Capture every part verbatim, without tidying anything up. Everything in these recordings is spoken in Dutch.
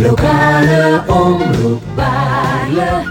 Lokale omroep Baarle.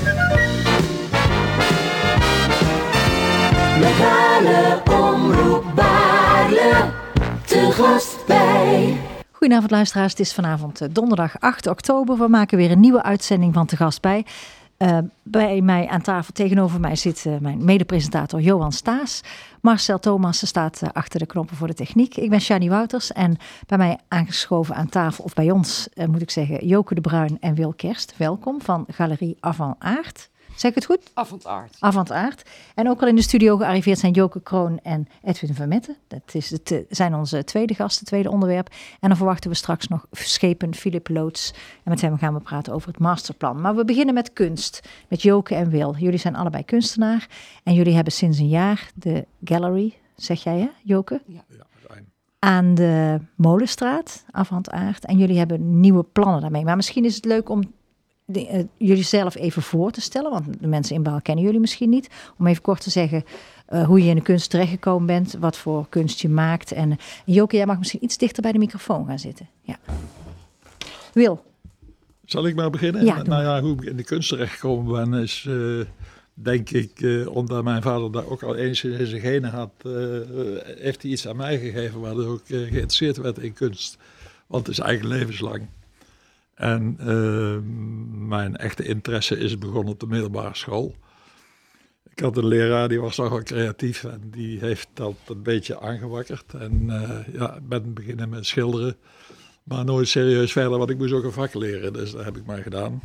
Lokale omroep Baarle. Te gast bij. Goedenavond luisteraars, het is vanavond donderdag acht oktober. We maken weer een nieuwe uitzending van Te Gast Bij. Uh, bij mij aan tafel tegenover mij zit uh, mijn medepresentator Johan Staes. Marcel Thomassen staat uh, achter de knoppen voor de techniek. Ik ben Shani Wouters en bij mij aangeschoven aan tafel, of bij ons uh, moet ik zeggen, Joke de Bruin en Wil Kerst. Welkom van Galerie Avant-Art. Zeg ik het goed? Avant-Art. Avant-Art. En ook al in de studio gearriveerd zijn Joke Kroon en Edwin Vermette. Dat is het, uh, zijn onze tweede gasten, tweede onderwerp. En dan verwachten we straks nog schepen Philip Loots. En met hem gaan we praten over het masterplan. Maar we beginnen met kunst, met Joke en Wil. Jullie zijn allebei kunstenaar. En jullie hebben sinds een jaar de gallery, zeg jij hè, Joke? Ja. Ja, fijn. Aan de Molenstraat, Avant-Art. En jullie hebben nieuwe plannen daarmee. Maar misschien is het leuk om De, uh, jullie zelf even voor te stellen, want de mensen in Baal kennen jullie misschien niet. Om even kort te zeggen uh, hoe je in de kunst terechtgekomen bent, wat voor kunst je maakt. En uh, Joke, jij mag misschien iets dichter bij de microfoon gaan zitten. Ja. Wil. Zal ik maar beginnen? Ja, nou ja, hoe ik in de kunst terechtgekomen ben is, uh, denk ik, uh, omdat mijn vader daar ook al eens in zijn genen had, uh, heeft hij iets aan mij gegeven waardoor ik uh, geïnteresseerd werd in kunst. Want het is eigenlijk levenslang. En uh, mijn echte interesse is begonnen op de middelbare school. Ik had een leraar, die was nogal creatief en die heeft dat een beetje aangewakkerd. En uh, ja, ik ben beginnen met schilderen, maar nooit serieus verder, want ik moest ook een vak leren, dus dat heb ik maar gedaan.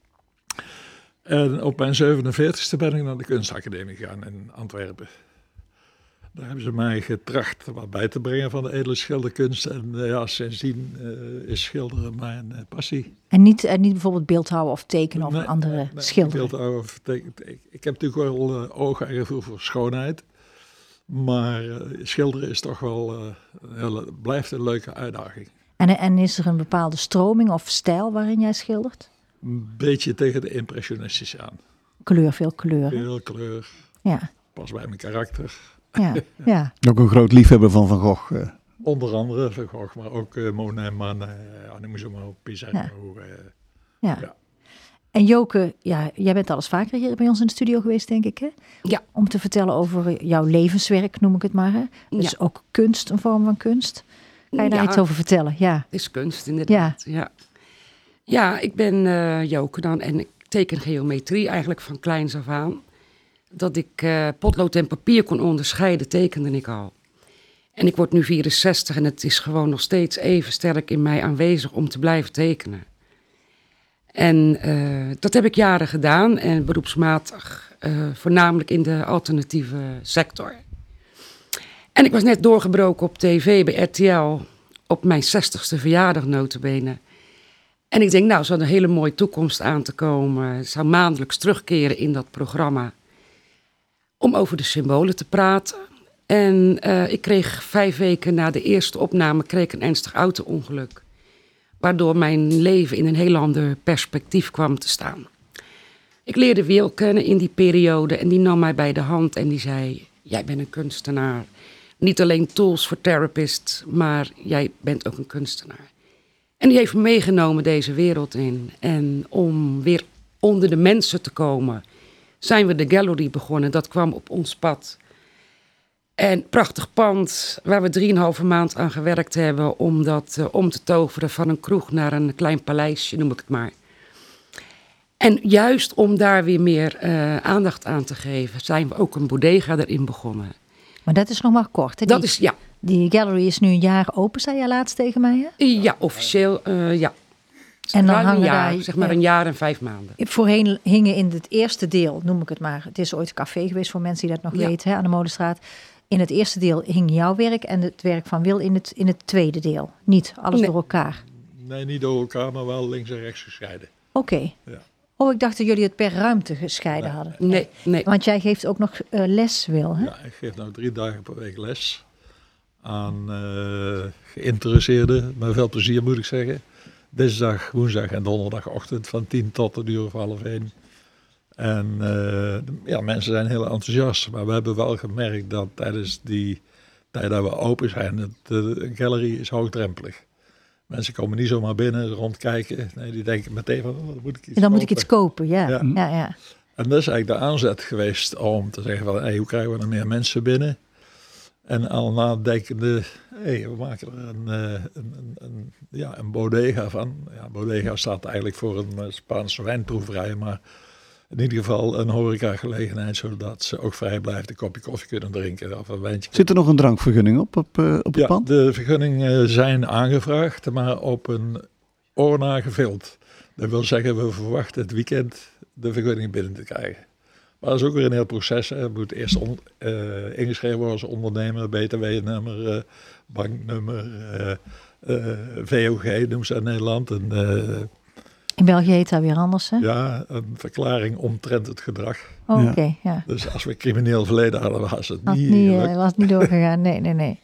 En op mijn zevenenveertigste ben ik naar de kunstacademie gegaan in Antwerpen. Daar hebben ze mij getracht wat bij te brengen van de edele schilderkunst. En uh, ja, sindsdien uh, is schilderen mijn uh, passie. En niet, en niet bijvoorbeeld beeldhouden of tekenen of nee, andere nee, nee, schilderen? Beeldhouden of tekenen. Ik, ik heb natuurlijk wel uh, oog en gevoel voor schoonheid. Maar uh, schilderen is toch wel, uh, heel, blijft een leuke uitdaging. En, en is er een bepaalde stroming of stijl waarin jij schildert? Een beetje tegen de impressionistische aan. Kleur, veel kleur. Veel kleur, Ja. pas bij mijn karakter. Ja, ja. Ook een groot liefhebber van Van Gogh. Uh. Onder andere Van Gogh, maar ook uh, Monet, Manet, ja, noem ze maar op, Pizarro. Ja. Uh, Ja. ja. En Joke, ja, jij bent al eens vaker hier bij ons in de studio geweest, denk ik, hè? Ja. Om te vertellen over jouw levenswerk, noem ik het maar. Hè? Dus Ja. ook kunst, een vorm van kunst. Kan je daar Ja. iets over vertellen? Ja. Het is kunst, inderdaad. Ja, ja. ja ik ben uh, Joke dan en ik teken geometrie eigenlijk van kleins af aan. Dat ik uh, potlood en papier kon onderscheiden, tekende ik al. En ik word nu vierenzestig en het is gewoon nog steeds even sterk in mij aanwezig om te blijven tekenen. En uh, dat heb ik jaren gedaan en beroepsmatig, uh, voornamelijk in de alternatieve sector. En ik was net doorgebroken op tv bij R T L op mijn zestigste verjaardag nota bene. En ik denk, nou, er zou een hele mooie toekomst aan te komen. Ik zou maandelijks terugkeren in dat programma om over de symbolen te praten. En uh, ik kreeg vijf weken na de eerste opname kreeg ik een ernstig auto-ongeluk. Waardoor mijn leven in een heel ander perspectief kwam te staan. Ik leerde Wil kennen in die periode en die nam mij bij de hand en die zei, jij bent een kunstenaar. Niet alleen tools voor therapists, maar jij bent ook een kunstenaar. En die heeft me meegenomen deze wereld in. En om weer onder de mensen te komen, zijn we de gallery begonnen. Dat kwam op ons pad. En prachtig pand waar we drieënhalve maand aan gewerkt hebben om dat uh, om te toveren van een kroeg naar een klein paleisje, noem ik het maar. En juist om daar weer meer uh, aandacht aan te geven, zijn we ook een bodega erin begonnen. Maar dat is nog maar kort, hè? Dat Die, is, ja. die gallery is nu een jaar open, zei je laatst tegen mij, hè? Ja, officieel, uh, ja. En dan Ruim hangen een jaar, daar, zeg maar ja. een jaar en vijf maanden. Voorheen hingen in het eerste deel, noem ik het maar. Het is ooit een café geweest voor mensen die dat nog Ja. weten, hè, aan de Molenstraat. In het eerste deel hing jouw werk en het werk van Wil in het, in het tweede deel. Niet alles Nee. door elkaar. Nee, niet door elkaar, maar wel links en rechts gescheiden. Oké. Okay. Ja. Oh, ik dacht dat jullie het per ruimte gescheiden Nee. hadden. Nee, nee. Want jij geeft ook nog uh, les, Wil, hè? Ja, ik geef nou drie dagen per week les aan uh, geïnteresseerden, met veel plezier moet ik zeggen. Dinsdag, woensdag en donderdagochtend van tien tot een uur of half één. En uh, ja, mensen zijn heel enthousiast, maar we hebben wel gemerkt dat tijdens die tijd dat we open zijn, het, de gallery is hoogdrempelig. Mensen komen niet zomaar binnen, rondkijken. Nee, die denken meteen van, oh, dan moet ik iets En dan moet kopen. ik iets kopen, ja. Ja. ja. ja. En dat is eigenlijk de aanzet geweest om te zeggen van, hey, hoe krijgen we er meer mensen binnen? En al nadenkende, hey, we maken er een, uh, een, een, een, ja, een bodega van. Ja, bodega staat eigenlijk voor een uh, Spaanse wijnproeverij, maar in ieder geval een horecagelegenheid, zodat ze ook vrij blijft een kopje koffie kunnen drinken of een wijntje. Zit er nog een drankvergunning op, op, uh, op het Ja, pand? de vergunningen zijn aangevraagd, maar op een oor na gevuld. Dat wil zeggen, we verwachten het weekend de vergunning binnen te krijgen. Maar dat is ook weer een heel proces. Hè. Je moet eerst on, uh, ingeschreven worden als ondernemer, B T W-nummer, uh, banknummer, uh, uh, V O G noemen ze in Nederland. En, uh, In België heet dat weer anders, hè? ja, een verklaring omtrent het gedrag. Oh, Ja. Oké, okay, ja. Dus als we crimineel verleden hadden, was het Was niet niet, gelukt. uh, was niet doorgegaan, nee, nee, nee.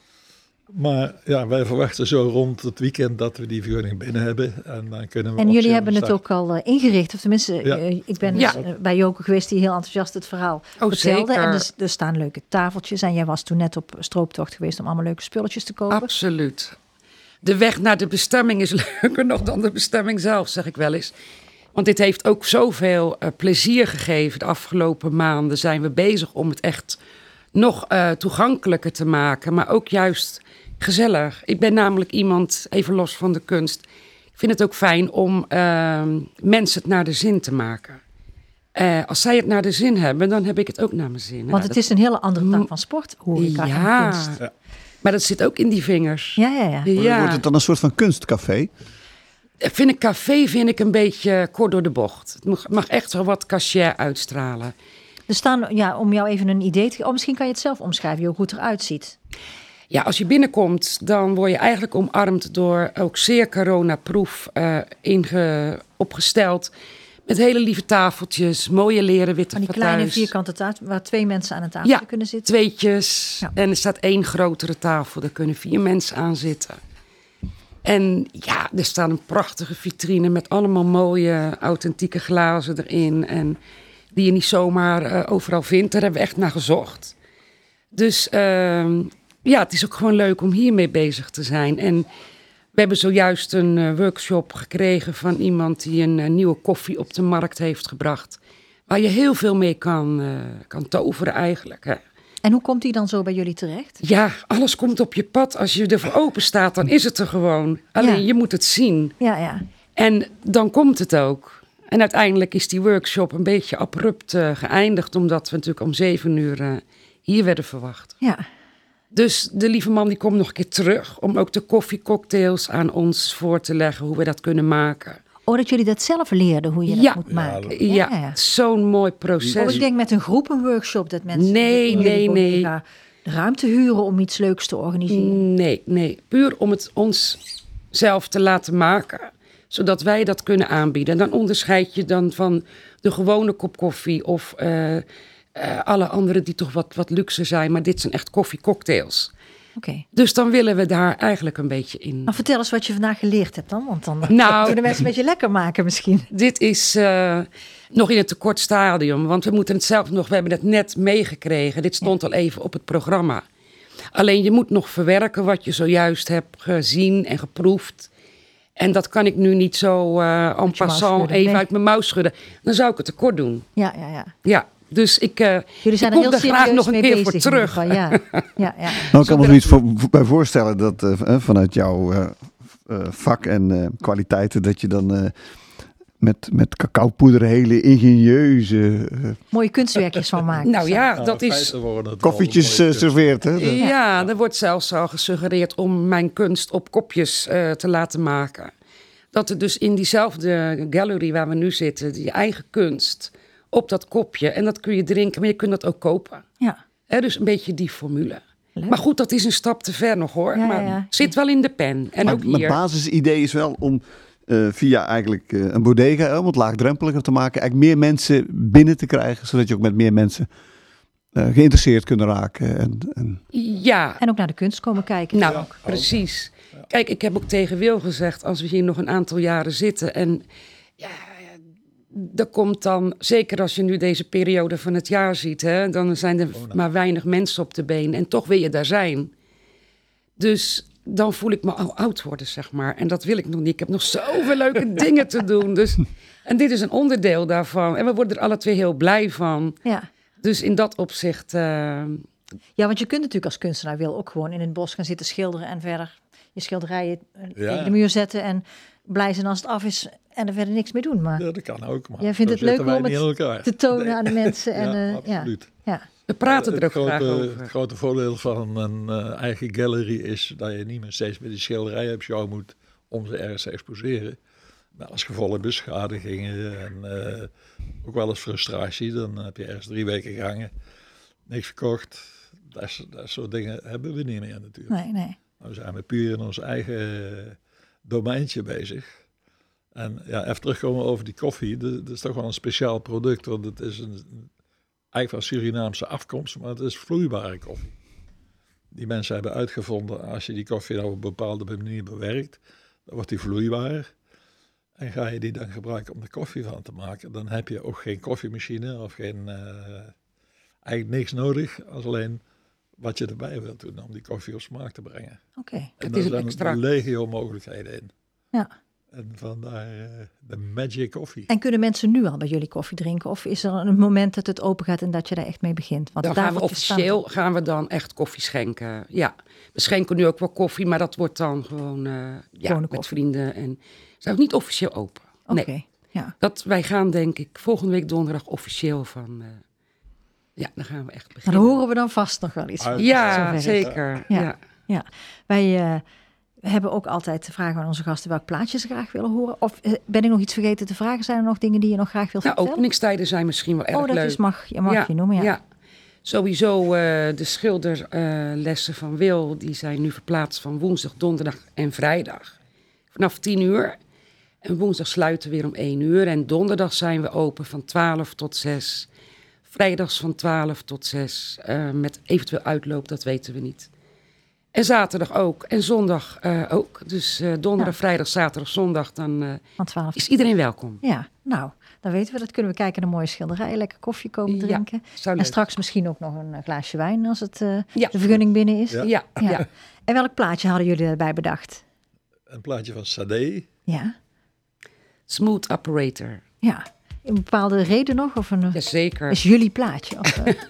Maar ja, wij verwachten zo rond het weekend dat we die vergunning binnen hebben. En dan kunnen we En jullie officieel hebben het starten. ook al uh, ingericht, of tenminste, Ja. uh, ik ben Ja. uh, bij Joke geweest die heel enthousiast het verhaal Oh, vertelde. zeker. En dus, er staan leuke tafeltjes en jij was toen net op strooptocht geweest om allemaal leuke spulletjes te kopen. Absoluut. De weg naar de bestemming is leuker nog dan de bestemming zelf, zeg ik wel eens. Want dit heeft ook zoveel uh, plezier gegeven. De afgelopen maanden zijn we bezig om het echt nog uh, toegankelijker te maken. Maar ook juist gezellig. Ik ben namelijk iemand, even los van de kunst. Ik vind het ook fijn om uh, mensen het naar de zin te maken. Uh, als zij het naar de zin hebben, dan heb ik het ook naar mijn zin. Want Ja, het dat- is een hele andere tak van sport, horeca ja, en kunst. Ja. maar dat zit ook in die vingers. Ja, ja, ja. Ja. Wordt het dan een soort van kunstcafé? Vind ik café vind ik een beetje kort door de bocht. Het mag, mag echt wel wat cachet uitstralen. Er staan, ja, om jou even een idee te geven, oh, misschien kan je het zelf omschrijven, hoe het eruit ziet. Ja, als je binnenkomt, dan word je eigenlijk omarmd door ook zeer coronaproof uh, inge, opgesteld. Met hele lieve tafeltjes, mooie leren witte Van die kleine fauteuils. vierkante tafel, waar twee mensen aan een tafel Ja, kunnen zitten. tweetjes. Ja. En er staat één grotere tafel, daar kunnen vier mensen aan zitten. En ja, er staat een prachtige vitrine met allemaal mooie authentieke glazen erin. En die je niet zomaar uh, overal vindt. Daar hebben we echt naar gezocht. Dus uh, ja, het is ook gewoon leuk om hiermee bezig te zijn. En we hebben zojuist een uh, workshop gekregen van iemand die een uh, nieuwe koffie op de markt heeft gebracht. Waar je heel veel mee kan, uh, kan toveren eigenlijk. Hè. En hoe komt die dan zo bij jullie terecht? Ja, alles komt op je pad. Als je ervoor open staat, dan is het er gewoon. Alleen Ja. je moet het zien. Ja, ja. En dan komt het ook. En uiteindelijk is die workshop een beetje abrupt uh, geëindigd. Omdat we natuurlijk om zeven uur uh, hier werden verwacht. Ja. Dus de lieve man die komt nog een keer terug. Om ook de koffiecocktails aan ons voor te leggen. Hoe we dat kunnen maken. Oh, dat jullie dat zelf leerden, hoe je dat Ja. moet Ja, maken. Ja, Ja, ja. zo'n mooi proces. Oh, ik denk met een groep een workshop dat mensen Nee, in jullie nee, nee. bodega de ruimte huren om iets leuks te organiseren. Nee, nee. Puur om het ons zelf te laten maken. Zodat wij dat kunnen aanbieden. En dan onderscheid je dan van de gewone kop koffie. Of uh, uh, alle andere die toch wat, wat luxe zijn. Maar dit zijn echt koffiecocktails. Oké. Okay. Dus dan willen we daar eigenlijk een beetje in. Nou, vertel eens wat je vandaag geleerd hebt dan. Want dan Nou, kunnen mensen een beetje lekker maken misschien. Dit is uh, nog in het tekort stadium. Want we moeten het zelf nog... We hebben het net meegekregen. Dit stond ja. al even op het programma. Alleen je moet nog verwerken wat je zojuist hebt gezien en geproefd. En dat kan ik nu niet zo uh, en passant even nee. uit mijn mouw schudden. Dan zou ik het tekort doen. Ja, ja, ja. Ja, dus ik, uh, Jullie zijn ik er kom heel daar graag nog een keer voor terug. Ja, ja, ja. Nou, ik kan me zoiets voor, bij voorstellen dat uh, vanuit jouw uh, uh, vak en uh, kwaliteiten... dat je dan uh, met, met cacaopoeder hele ingenieuze... Uh, mooie kunstwerkjes van maakt. Nou ja, Nou, dat is... Koffietjes uh, serveert, hè? Ja, ja, er wordt zelfs al gesuggereerd om mijn kunst op kopjes uh, te laten maken. Dat er dus in diezelfde gallery waar we nu zitten... je eigen kunst op dat kopje. En dat kun je drinken, maar je kunt dat ook kopen. Ja. He, dus een beetje die formule. Leuk. Maar goed, dat is een stap te ver nog hoor. Ja, maar ja. zit wel in de pen. En maar ook mijn hier. basisidee is wel om uh, via eigenlijk uh, een bodega... om het laagdrempeliger te maken... eigenlijk meer mensen binnen te krijgen... zodat je ook met meer mensen uh, geïnteresseerd kunnen raken. En, en... Ja. En ook naar de kunst komen kijken. Nou, Ja, precies. Ja. Kijk, ik heb ook tegen Wil gezegd... als we hier nog een aantal jaren zitten... en ja, er komt dan, zeker als je nu deze periode van het jaar ziet... Hè, dan zijn er maar weinig mensen op de been. En toch wil je daar zijn. Dus dan voel ik me al oud worden, zeg maar. En dat wil ik nog niet. Ik heb nog zoveel leuke dingen te doen. Dus, en dit is een onderdeel daarvan. En we worden er alle twee heel blij van. Ja. Dus in dat opzicht... Uh... ja, want je kunt natuurlijk als kunstenaar wil ook gewoon in het bos gaan zitten schilderen en verder je schilderijen ja. tegen de muur zetten en blij zijn als het af is en er verder niks mee doen. Maar ja, dat kan ook. Maar jij vindt het leuk om het te tonen nee. aan de mensen. En, ja, uh, absoluut. Ja. Ja. We praten er ook grote, graag over. Het grote voordeel van een uh, eigen gallery is dat je niet meer steeds met die schilderijen op jou moet om ze ergens te exposeren. Maar als gevolg beschadigingen en uh, ook wel eens frustratie, dan heb je ergens drie weken gehangen, niks verkocht. Dat, dat soort dingen hebben we niet meer natuurlijk. Nee, nee. Nou zijn we puur in ons eigen domeintje bezig. En ja, even terugkomen over die koffie, dat, dat is toch wel een speciaal product, want het is een, eigenlijk van Surinaamse afkomst, maar het is vloeibare koffie. Die mensen hebben uitgevonden, als je die koffie nou op een bepaalde manier bewerkt, dan wordt die vloeibaar. En ga je die dan gebruiken om er koffie van te maken, dan heb je ook geen koffiemachine of geen, uh, eigenlijk niks nodig, als alleen wat je erbij wilt doen om die koffie op smaak te brengen. Oké. Okay. Het is een extra. Er zijn legio mogelijkheden in. Ja. En vandaar uh, de magic koffie. En kunnen mensen nu al bij jullie koffie drinken? Of is er een moment dat het open gaat en dat je daar echt mee begint? Want dan gaan we officieel staan... gaan we dan echt koffie schenken. Ja, we schenken nu ook wel koffie, maar dat wordt dan gewoon uh, ja, met vrienden. En zijn ook niet officieel open. Oké, okay, nee. ja. Dat wij gaan denk ik volgende week donderdag officieel van... Uh, ja, dan gaan we echt beginnen. Maar daar horen we dan vast nog wel iets van. Ja, zeker. Ja, ja. ja. Wij... Uh, We hebben ook altijd de vraag aan onze gasten welk plaatje ze graag willen horen. Of ben ik nog iets vergeten te vragen? Zijn er nog dingen die je nog graag wilt nou, vertellen? Openingstijden zijn misschien wel erg leuk. Oh, dat leuk. Is, mag, je mag ja, je noemen, ja. ja. Sowieso uh, de schilderlessen uh, van Wil, die zijn nu verplaatst van woensdag, donderdag en vrijdag. Vanaf tien uur. En woensdag sluiten we weer om één uur. En donderdag zijn we open van twaalf tot zes. Vrijdags van twaalf tot zes. Uh, met eventueel uitloop, dat weten we niet. En zaterdag ook. En zondag uh, ook. Dus uh, donderdag, ja. vrijdag, zaterdag, zondag. Dan uh, twaalf is iedereen welkom. Ja, nou, dan weten we dat. Kunnen we kijken naar mooie schilderijen. Lekker koffie komen drinken. Ja, en straks misschien ook nog een glaasje wijn als het, uh, ja. de vergunning binnen is. Ja. Ja. Ja. Ja. En welk plaatje hadden jullie erbij bedacht? Een plaatje van Sade. Ja. Smooth Operator. Ja. Een bepaalde reden nog? Of een, Jazeker. Is jullie plaatje? Of, uh...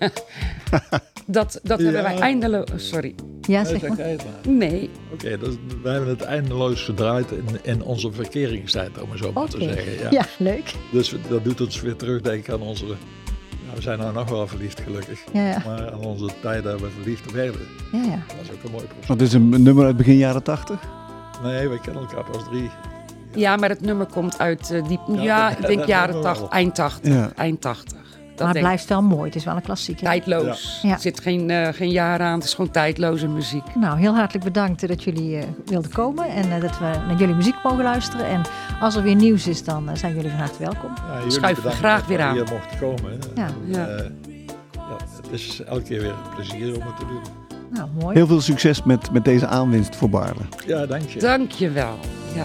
dat dat ja. hebben wij eindeloos... Sorry. Ja, zeg maar. Nee. Oké, okay, we hebben het eindeloos gedraaid in, in onze verkeringstijd, om het zo maar okay. te zeggen. Ja. ja, leuk. Dus dat doet ons weer terugdenken aan onze... Nou, we zijn nou nog wel verliefd, gelukkig. Ja, ja. Maar aan onze tijd dat we verliefd werden. Ja, ja. Dat was ook een mooi proces. Dat is een nummer uit begin jaren tachtig? Nee, we kennen elkaar pas drie. Ja, maar het nummer komt uit uh, die... Ja, ja ik denk jaren tachtig, eind tachtig. Ja. Eind tachtig. Dat maar het blijft wel mooi. Het is wel een klassieker. Tijdloos. Ja. Er zit geen, uh, geen jaar aan. Het is gewoon tijdloze muziek. Nou, heel hartelijk bedankt dat jullie uh, wilden komen. En uh, dat we naar jullie muziek mogen luisteren. En als er weer nieuws is, dan uh, zijn jullie van harte welkom. Ja, schuiven we graag weer aan. Hier mochten komen. Ja. Ja. Uh, ja, het is elke keer weer een plezier om het te doen. Nou, mooi. Heel veel succes met, met deze aanwinst voor Baarle. Ja, dank je. Dank je wel. Ja.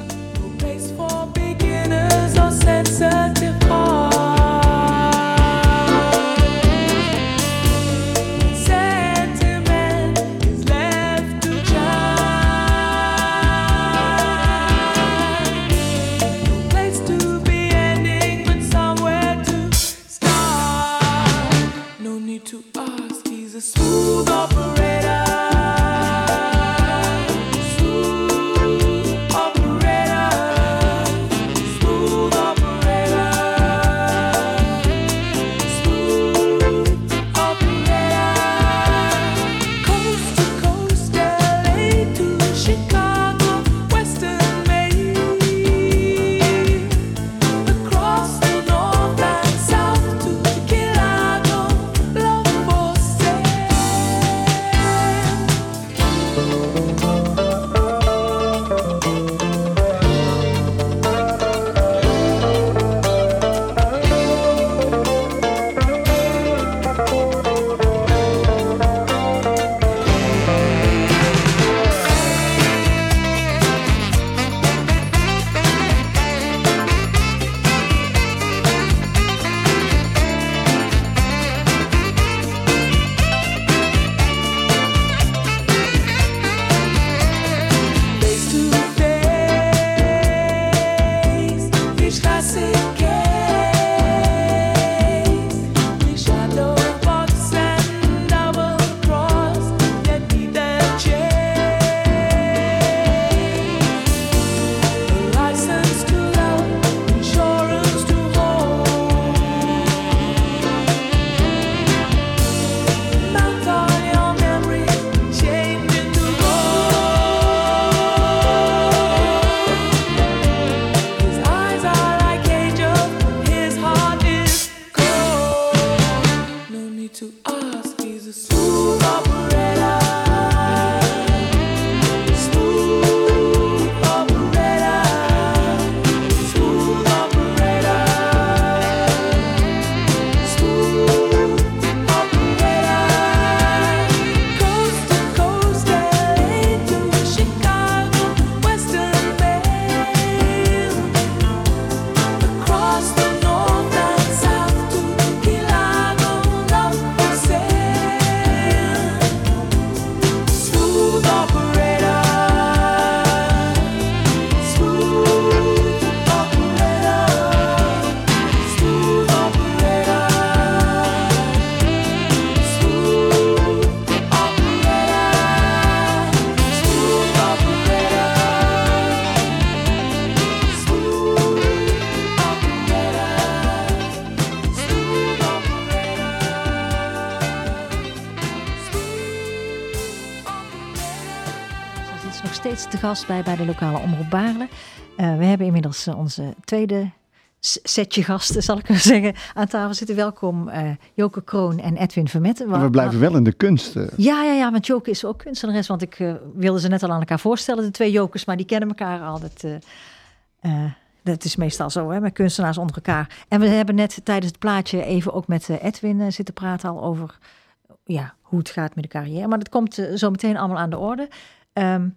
nog steeds te gast bij, bij de lokale Omroep Baarle. Uh, we hebben inmiddels uh, onze tweede setje gasten, zal ik maar zeggen, aan tafel zitten. Welkom uh, Joke Kroon en Edwin Vermette. Maar we blijven wel in de kunst. Uh. Ja, ja, ja, want Joke is ook kunstenares. Want ik uh, wilde ze net al aan elkaar voorstellen, de twee Jokers, maar die kennen elkaar altijd. Uh, uh, dat is meestal zo, hè, met kunstenaars onder elkaar. En we hebben net tijdens het plaatje even ook met uh, Edwin uh, zitten praten al over ja, hoe het gaat met de carrière. Maar dat komt uh, zo meteen allemaal aan de orde. Um,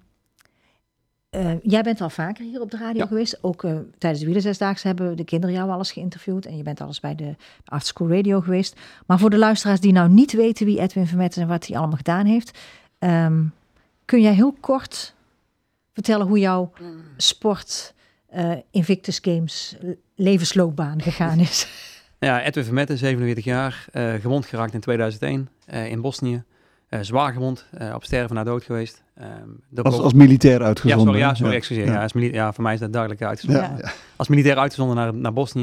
Uh, jij bent al vaker hier op de radio ja. geweest. Ook uh, tijdens de Wielerzesdaagse hebben de kinderen jou al eens geïnterviewd. En je bent al eens bij de Art School Radio geweest. Maar voor de luisteraars die nou niet weten wie Edwin Vermette is en wat hij allemaal gedaan heeft. Um, kun jij heel kort vertellen hoe jouw sport uh, Invictus Games levensloopbaan gegaan is? Ja, Edwin Vermette, zevenenveertig jaar. Uh, gewond geraakt in tweeduizend één uh, in Bosnië. Uh, zwaar gewond, uh, op sterven na dood geweest. Um, als, als militair uitgezonden? Ja, sorry, ja, sorry ja. excuseer. Ja. Ja, als mili- ja, voor mij is dat duidelijk uitgezonden. Ja. Ja. Als militair uitgezonden naar, naar Bosnië.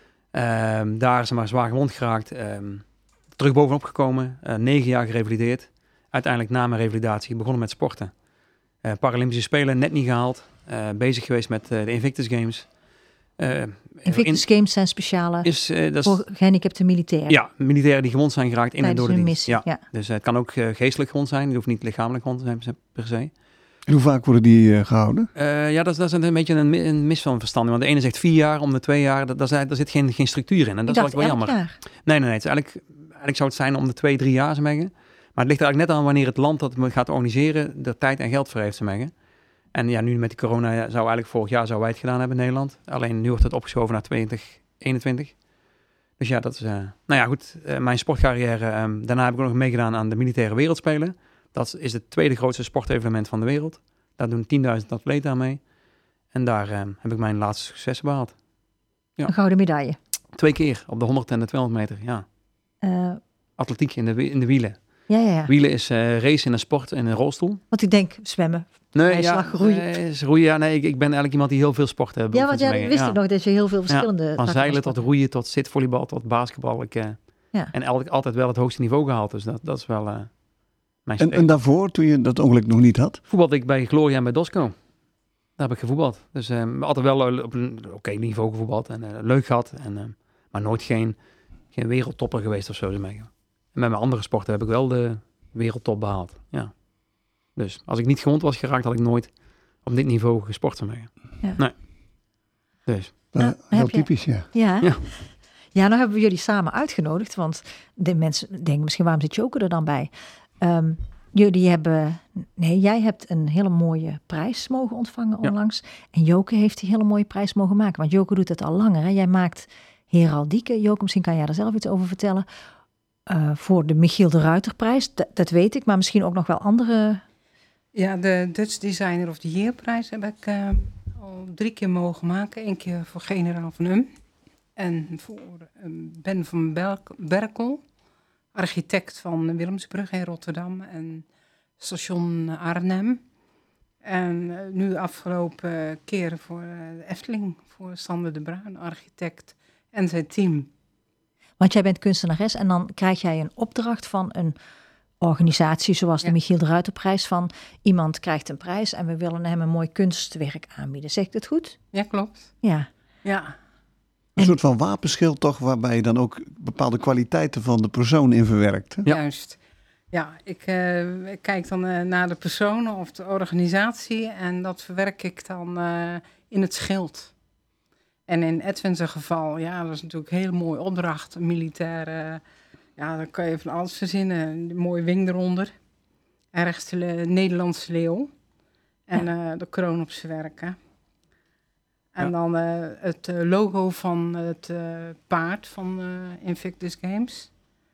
Um, daar is hij maar zwaar gewond geraakt. Um, terug bovenop gekomen. Uh, negen jaar gerevalideerd. Uiteindelijk na mijn revalidatie begonnen met sporten. Uh, Paralympische Spelen net niet gehaald. Uh, bezig geweest met uh, de Invictus Games. Uh, Invictus in, Games zijn speciale is, uh, dat voor gehandicapte militairen. Ja, militairen die gewond zijn geraakt in tijdens en door de dienst. Missie, ja. Ja. Dus uh, het kan ook uh, geestelijk gewond zijn. Het hoeft niet lichamelijk gewond te zijn per se. En hoe vaak worden die uh, gehouden? Uh, ja, dat, dat is een beetje een, een misverstanding. Want de ene zegt vier jaar, om de twee jaar. Dat, dat, daar zit geen, geen structuur in. En dat ik is wel jammer. Jaar. Nee, nee, nee. Het is eigenlijk, eigenlijk zou het zijn om de twee, drie jaar, ze zeggen. Maar het ligt er eigenlijk net aan wanneer het land dat het gaat organiseren er tijd en geld voor heeft, ze zeggen. En ja, nu met de corona zou eigenlijk vorig jaar zouden wij het gedaan hebben in Nederland. Alleen nu wordt het opgeschoven naar twintig eenentwintig. Dus ja, dat is... Uh, nou ja, goed. Uh, mijn sportcarrière. Um, daarna heb ik ook nog meegedaan aan de Militaire Wereldspelen. Dat is het tweede grootste sportevenement van de wereld. Daar doen tienduizend atleten aan mee. En daar um, heb ik mijn laatste succes behaald. Ja. Een gouden medaille. Twee keer op de honderd en de tweehonderd meter, ja. Uh, Atletiek in de, in de wielen. Ja, ja, ja. Wielen is uh, race in een sport in een rolstoel. Want ik denk zwemmen. Nee, ja, roeien. roeien. Ja, nee, ik, ik ben eigenlijk iemand die heel veel sporten heeft. Ja, want jij wist ja. ik nog dat je heel veel verschillende... Ja, van zeilen tot roeien, tot zitvolleybal, tot basketbal. Ik, uh, ja. En eigenlijk altijd wel het hoogste niveau gehaald. Dus dat, dat is wel uh, mijn en, en daarvoor, toen je dat ongeluk nog niet had? Voetbalde ik bij Gloria en bij Dosco. Daar heb ik gevoetbald. Dus uh, altijd wel op een oké okay, niveau gevoetbald. En uh, leuk gehad. En, uh, maar nooit geen, geen wereldtopper geweest of zo. En met mijn andere sporten heb ik wel de wereldtop behaald. Ja. Dus als ik niet gewond was geraakt, had ik nooit op dit niveau gesport van mij. Ja. Nee. Dus. Nou, heel typisch, ja. Ja. ja. Ja, nou hebben we jullie samen uitgenodigd, want de mensen denken misschien, waarom zit Joke er dan bij? Um, jullie hebben, nee, jij hebt een hele mooie prijs mogen ontvangen onlangs. Ja. En Joke heeft die hele mooie prijs mogen maken, want Joke doet het al langer. Hè? Jij maakt heraldieken. Joke, misschien kan jij daar zelf iets over vertellen. Uh, voor de Michiel de Ruiterprijs, D- dat weet ik, maar misschien ook nog wel andere... Ja, de Dutch Designer of the Year prijs heb ik uh, al drie keer mogen maken. Eén keer voor generaal Van Um en voor uh, Ben van Berk- Berkel, architect van Willemsbrug in Rotterdam en station Arnhem. En uh, nu afgelopen keer voor uh, de Efteling, voor Sander de Bruin, architect en zijn team. Want jij bent kunstenares en dan krijg jij een opdracht van een organisatie zoals de ja. Michiel de Ruiterprijs van iemand krijgt een prijs en we willen hem een mooi kunstwerk aanbieden. Zeg ik het goed? Ja, klopt. Ja. Ja. Een en... soort van wapenschild toch, waarbij je dan ook bepaalde kwaliteiten van de persoon in verwerkt. Hè? Ja. Juist. Ja, ik, uh, ik kijk dan uh, naar de persoon of de organisatie en dat verwerk ik dan uh, in het schild. En in Edwin's geval, ja, dat is natuurlijk een hele mooie opdracht. Een militaire, ja, dan kan je van alles verzinnen. Een mooie wing eronder. En rechts de le- Nederlandse leeuw. En ja. uh, de kroon op zijn werken. En ja. dan uh, het uh, logo van het uh, paard van uh, Invictus Games.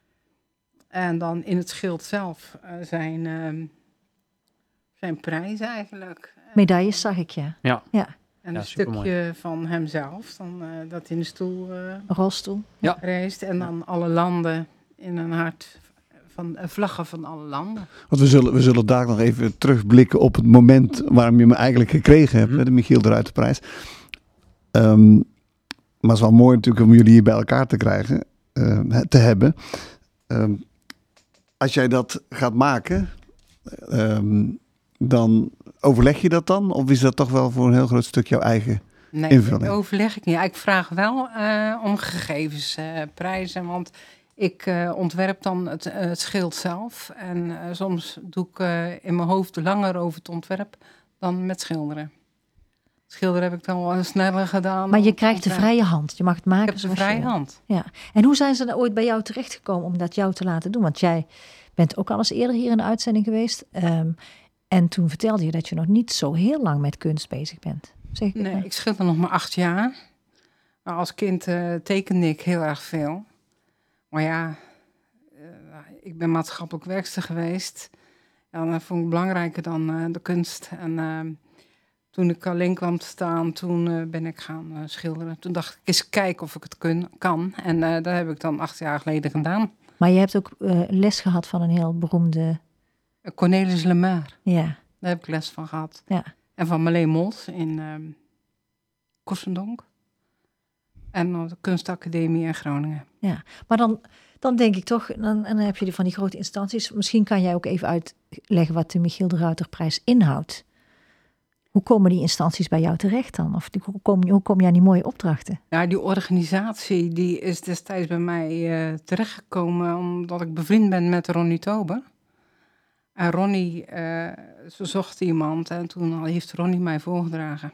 En dan in het schild zelf uh, zijn, uh, zijn prijzen eigenlijk. Medailles zag ik, ja. Ja. ja. En ja, een stukje van hemzelf, dan, uh, dat in de stoel uh, rolstoel ja. reist. En dan ja. alle landen in een hart van uh, vlaggen van alle landen. Want we zullen, we zullen daar nog even terugblikken op het moment waarom je me eigenlijk gekregen hebt, mm-hmm. de Michiel de Ruiterprijs. Um, maar het is wel mooi natuurlijk om jullie hier bij elkaar te krijgen, uh, te hebben. Um, als jij dat gaat maken, um, dan overleg je dat dan? Of is dat toch wel voor een heel groot stuk jouw eigen Nee, invulling? dat overleg ik niet. Ja, ik vraag wel uh, om gegevensprijzen, uh, want ik uh, ontwerp dan het, uh, het schild zelf. En uh, soms doe ik uh, in mijn hoofd langer over het ontwerp dan met schilderen. Schilderen heb ik dan wel sneller gedaan. Maar je krijgt de vrije hand. Je mag het maken Ik heb de zoals vrije je... hand. Ja. En hoe zijn ze dan ooit bij jou terechtgekomen om dat jou te laten doen? Want jij bent ook al eens eerder hier in de uitzending geweest. Um, en toen vertelde je dat je nog niet zo heel lang met kunst bezig bent. Zeg ik Nee, maar. ik schilder nog maar acht jaar. Maar als kind uh, tekende ik heel erg veel. Maar ja, uh, ik ben maatschappelijk werkster geweest. Ja, dat vond ik belangrijker dan uh, de kunst. En uh, toen ik alleen kwam te staan, toen uh, ben ik gaan uh, schilderen. Toen dacht ik, eens kijken of ik het kun, kan. En uh, dat heb ik dan acht jaar geleden gedaan. Maar je hebt ook uh, les gehad van een heel beroemde... Uh, Cornelis Lemaire, Ja. daar heb ik les van gehad. Ja. En van Marleen Mols in uh, Kossendonk. En op de Kunstacademie in Groningen. Ja, maar dan, dan denk ik toch, dan, en dan heb je die van die grote instanties. Misschien kan jij ook even uitleggen wat de Michiel de Ruiterprijs inhoudt. Hoe komen die instanties bij jou terecht dan? Of die, hoe, kom je, hoe kom je aan die mooie opdrachten? Ja, die organisatie die is destijds bij mij uh, terechtgekomen omdat ik bevriend ben met Ronnie Tober. En Ronnie, uh, ze zocht iemand en toen heeft Ronnie mij voorgedragen.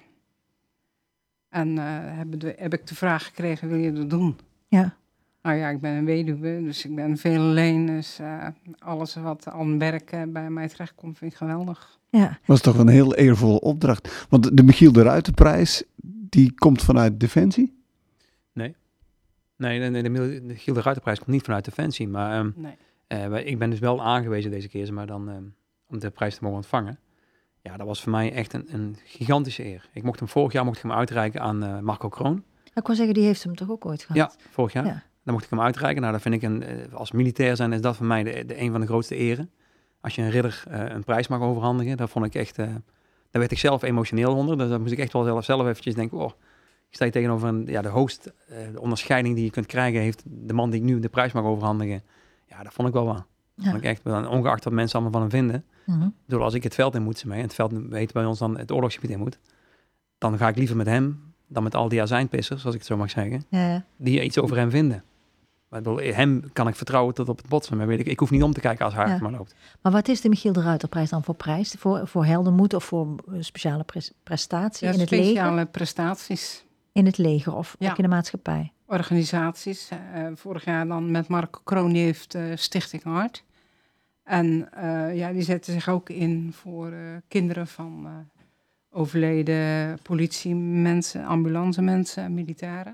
En uh, heb, de, heb ik de vraag gekregen, wil je dat doen? Ja. Nou ja, ik ben een weduwe, dus ik ben veel alleen. Dus uh, alles wat aan werk uh, bij mij terechtkomt, vind ik geweldig. Ja. Dat is toch een heel eervolle opdracht. Want de Michiel de Ruiterprijs, die komt vanuit Defensie? Nee, nee, nee de Michiel de Ruiterprijs komt niet vanuit Defensie. Maar um, Nee. uh, ik ben dus wel aangewezen deze keer, maar dan um, om de prijs te mogen ontvangen. Ja, dat was voor mij echt een, een gigantische eer. Ik mocht hem vorig jaar mocht ik hem uitreiken aan uh, Marco Kroon. Ik wou zeggen, die heeft hem toch ook ooit gehad? Ja, vorig jaar. Ja. Dan mocht ik hem uitreiken. Nou, dat vind ik een, als militair zijn is dat voor mij de, de een van de grootste eren. Als je een ridder uh, een prijs mag overhandigen, dat vond ik echt, uh, daar werd ik zelf emotioneel onder. Dus dan moest ik echt wel zelf, zelf eventjes denken, oh, ik sta hier tegenover een, ja, de hoogste uh, de onderscheiding die je kunt krijgen, heeft de man die ik nu de prijs mag overhandigen. Ja, dat vond ik wel waar. Ja. Vond ik echt, ongeacht wat mensen allemaal van hem vinden. Mm-hmm. Door als ik het veld in moet, mee, en het veld weet bij ons dan het oorlogsgebied in moet, dan ga ik liever met hem dan met al die azijnpissers, zoals ik het zo mag zeggen, Ja. die iets over hem vinden. Maar door hem kan ik vertrouwen tot op het botsen. Maar weet ik, ik hoef niet om te kijken als hij Ja. maar loopt. Maar wat is de Michiel de Ruiterprijs dan voor prijs? Voor, voor heldenmoed of voor een speciale pres- prestatie Ja, in het speciale leger? prestaties. In het leger of Ja. ook in de maatschappij? Organisaties. Uh, vorig jaar dan met Marco Kroon, die heeft uh, Stichting Hart. En uh, ja, die zetten zich ook in voor uh, kinderen van uh, overleden politiemensen, ambulancemensen en militairen.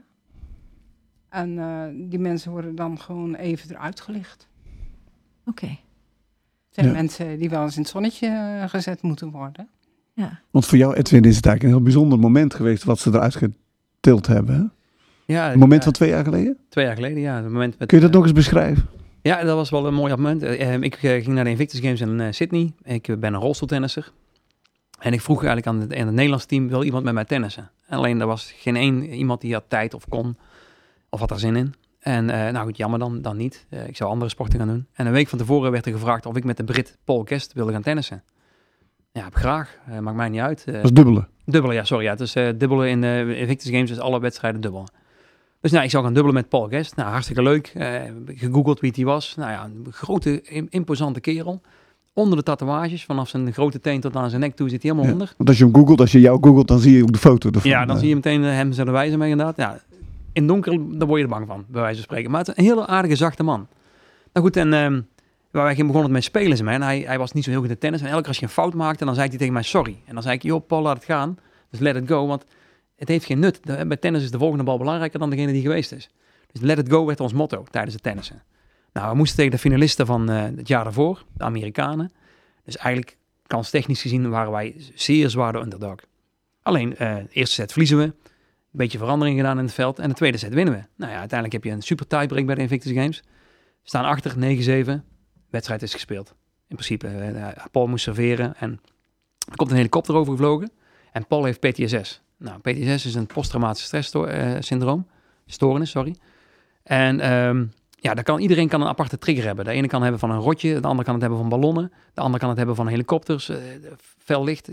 En uh, die mensen worden dan gewoon even eruit gelicht. Oké. Okay. Het zijn Ja. mensen die wel eens in het zonnetje uh, gezet moeten worden. Ja. Want voor jou, Edwin, is het eigenlijk een heel bijzonder moment geweest wat ze eruit getild hebben. Hè? Ja, Een moment ja, van twee jaar geleden? twee jaar geleden, ja. Het moment met, Kun je dat nog eens beschrijven? Ja, dat was wel een mooi moment. Uh, ik uh, ging naar de Invictus Games in uh, Sydney. Ik uh, ben een rolstoeltennisser. En ik vroeg eigenlijk aan het, aan het Nederlands team, wil iemand met mij tennissen? En alleen er was geen één iemand die had tijd of kon, of had er zin in. En uh, nou goed, jammer dan, dan niet. Uh, ik zou andere sporten gaan doen. En een week van tevoren werd er gevraagd of ik met de Brit Paul Guest wilde gaan tennissen. Ja, graag. Uh, maakt mij niet uit. Uh, Dat is dubbele. Dubbele, ja, sorry. Ja, het is uh, dubbele in de uh, Invictus Games, dus alle wedstrijden dubbel. Dus nou, ik zou gaan dubbelen met Paul Guest. Nou, hartstikke leuk. Uh, gegoogeld wie het die was. Nou ja, een grote, imposante kerel. Onder de tatoeages, vanaf zijn grote teen tot aan zijn nek toe zit hij helemaal Ja. onder. Want als je hem googelt, als je jou googelt, dan zie je ook de foto ervan. Ja, dan Uh, zie je meteen uh, hem zijn wijze mee inderdaad. Ja, in donker, daar word je er bang van, bij wijze van spreken. Maar het is een hele aardige, zachte man. Nou goed, en uh, wij begonnen het met spelen. Ze, en hij, hij was niet zo heel goed in tennis. En elke keer als je een fout maakte, dan zei hij tegen mij sorry. En dan zei ik, joh Paul, laat het gaan. Dus let it go, want het heeft geen nut. De, bij tennis is de volgende bal belangrijker dan degene die geweest is. Dus let it go werd ons motto tijdens het tennissen. Nou, we moesten tegen de finalisten van uh, het jaar daarvoor, de Amerikanen. Dus eigenlijk, kanstechnisch gezien, waren wij zeer zwaar de underdog. Alleen, uh, de eerste set verliezen we. Een beetje verandering gedaan in het veld. En de tweede set winnen we. Nou ja, uiteindelijk heb je een super tiebreak bij de Invictus Games. We staan achter, negen zeven. Wedstrijd is gespeeld. In principe, uh, Paul moest serveren. En er komt een helikopter overgevlogen. En Paul heeft P T S S. Nou, P T S S is een posttraumatische stresssyndroom. Stoornis, sorry. En um, ja, daar kan, iedereen kan een aparte trigger hebben. De ene kan het hebben van een rotje. De andere kan het hebben van ballonnen. De andere kan het hebben van helikopters. Uh, fel licht.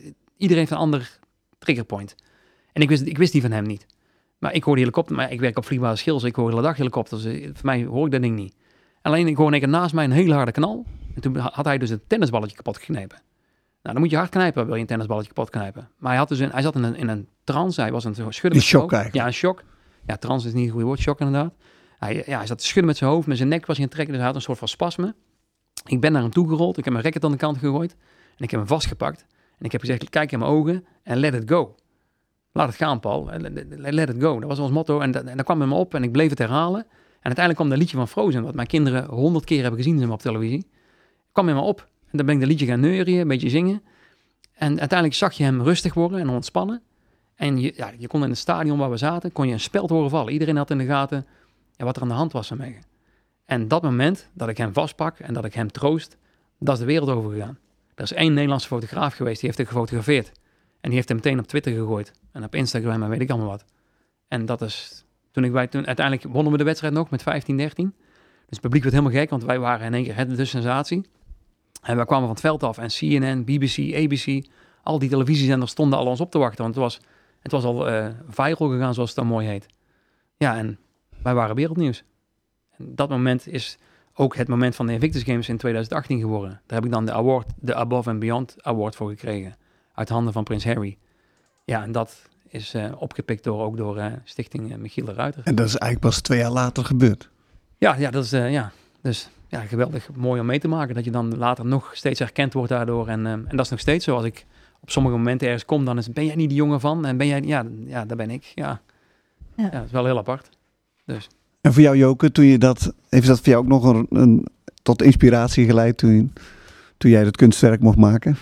Iedereen heeft een ander triggerpoint. En ik wist, ik wist die van hem niet. Maar ik hoorde helikopter, maar ik werk op vliegbasis Schils, ik hoor de hele dag helikopters. Voor mij hoor ik dat ding niet. Alleen ik hoor in één keer naast mij een hele harde knal. En toen had hij dus een tennisballetje kapot geknepen. Nou, dan moet je hard knijpen, wil je een tennisballetje kapot knijpen. Maar hij, had dus een, hij zat in een, in een trance, hij was aan het schudden In met zijn shock hoofd. eigenlijk. Ja, een shock. Ja, trance is niet het goede woord, shock inderdaad. Hij, ja, hij zat te schudden met zijn hoofd, met zijn nek was hij aan het trekken, dus hij had een soort van spasme. Ik ben naar hem toe gerold, ik heb mijn racket aan de kant gegooid en ik heb hem vastgepakt. En ik heb gezegd, kijk in mijn ogen en let it go. Laat het gaan, Paul. Let it go. Dat was ons motto. En dat, en dat kwam bij me op en ik bleef het herhalen. En uiteindelijk kwam dat liedje van Frozen, wat mijn kinderen honderd keer hebben gezien op televisie. Kwam bij me op. En dan ben ik dat liedje gaan neurien, een beetje zingen. En uiteindelijk zag je hem rustig worden en ontspannen. En je, ja, je kon in het stadion waar we zaten, kon je een speld horen vallen. Iedereen had in de gaten ja, wat er aan de hand was van mij. En dat moment dat ik hem vastpak en dat ik hem troost, dat is de wereld overgegaan. Er is één Nederlandse fotograaf geweest, die heeft hem gefotografeerd. En die heeft hem meteen op Twitter gegooid. En op Instagram en weet ik allemaal wat. En dat is... Toen ik bij, toen, uiteindelijk wonnen we de wedstrijd nog met vijftien dertien. Dus het publiek werd helemaal gek, want wij waren in één keer het de sensatie. En wij kwamen van het veld af en C N N, B B C, A B C... al die televisiezenders stonden al ons op te wachten. Want het was, het was al uh, viral gegaan, zoals het dan mooi heet. Ja, en wij waren wereldnieuws. En dat moment is ook het moment van de Invictus Games in twintig achttien geworden. Daar heb ik dan de award, de Above and Beyond Award voor gekregen. Uit handen van Prins Harry. Ja, en dat is uh, opgepikt door, ook door uh, Stichting uh, Michiel de Ruiter. En dat is eigenlijk pas twee jaar later gebeurd. Ja, ja, dat is uh, ja. Dus ja, geweldig mooi om mee te maken. Dat je dan later nog steeds herkend wordt daardoor. En, uh, en dat is nog steeds zo. Als ik op sommige momenten ergens kom, dan is ben jij niet die jongen van? En ben jij, ja, ja, daar ben ik. Ja, ja. ja dat is wel heel apart. Dus. En voor jou, Joke, toen je dat, heeft dat voor jou ook nog een, een tot inspiratie geleid toen, toen jij het kunstwerk mocht maken?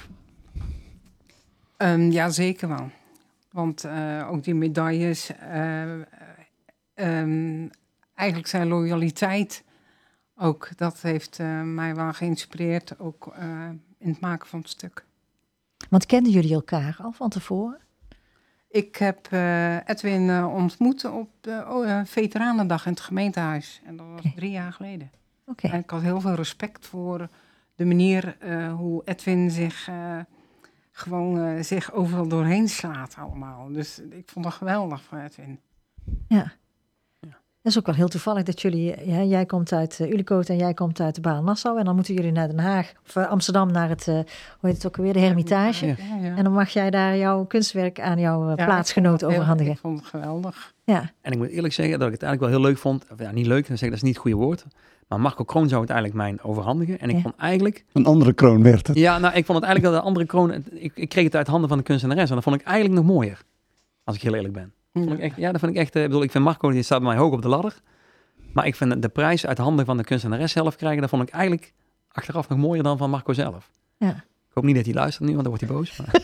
Um, ja, zeker wel. Want uh, ook die medailles, uh, um, eigenlijk zijn loyaliteit ook, dat heeft uh, mij wel geïnspireerd, ook uh, in het maken van het stuk. Want kenden jullie elkaar al van tevoren? Ik heb uh, Edwin uh, ontmoet op de oh, uh, Veteranendag in het gemeentehuis. En dat was okay. drie jaar geleden. Okay. En ik had heel veel respect voor de manier uh, hoe Edwin zich... Uh, gewoon uh, zich overal doorheen slaat allemaal. Dus ik vond dat geweldig van Edwin. Ja. ja. Dat is ook wel heel toevallig dat jullie... Ja, jij komt uit uh, Ulicote en jij komt uit de Baal-Nassau. En dan moeten jullie naar Den Haag of uh, Amsterdam naar het... Uh, hoe heet het ook alweer? De Hermitage. Ja, ja. En dan mag jij daar jouw kunstwerk aan jouw uh, ja, plaatsgenoot overhandigen. Ik vond het geweldig. Ja. En ik moet eerlijk zeggen dat ik het eigenlijk wel heel leuk vond. Of ja, niet leuk, dan zeg ik, dat is niet het goede woord. Maar Marco Kroon zou het eigenlijk mijn overhandigen. En ik ja. vond eigenlijk... Een andere kroon werd het. Ja, nou, ik vond het eigenlijk dat de andere kroon... Ik, ik kreeg het uit handen van de kunstenares. En dat vond ik eigenlijk nog mooier. Als ik heel eerlijk ben. Ja, vond ik echt, ja dat vond ik echt... Ik bedoel, ik vind Marco, die staat bij mij hoog op de ladder. Maar ik vind de prijs uit handen van de kunstenares zelf krijgen... dat vond ik eigenlijk achteraf nog mooier dan van Marco zelf. Ja. Ik hoop niet dat hij luistert nu, want dan wordt hij boos. Maar,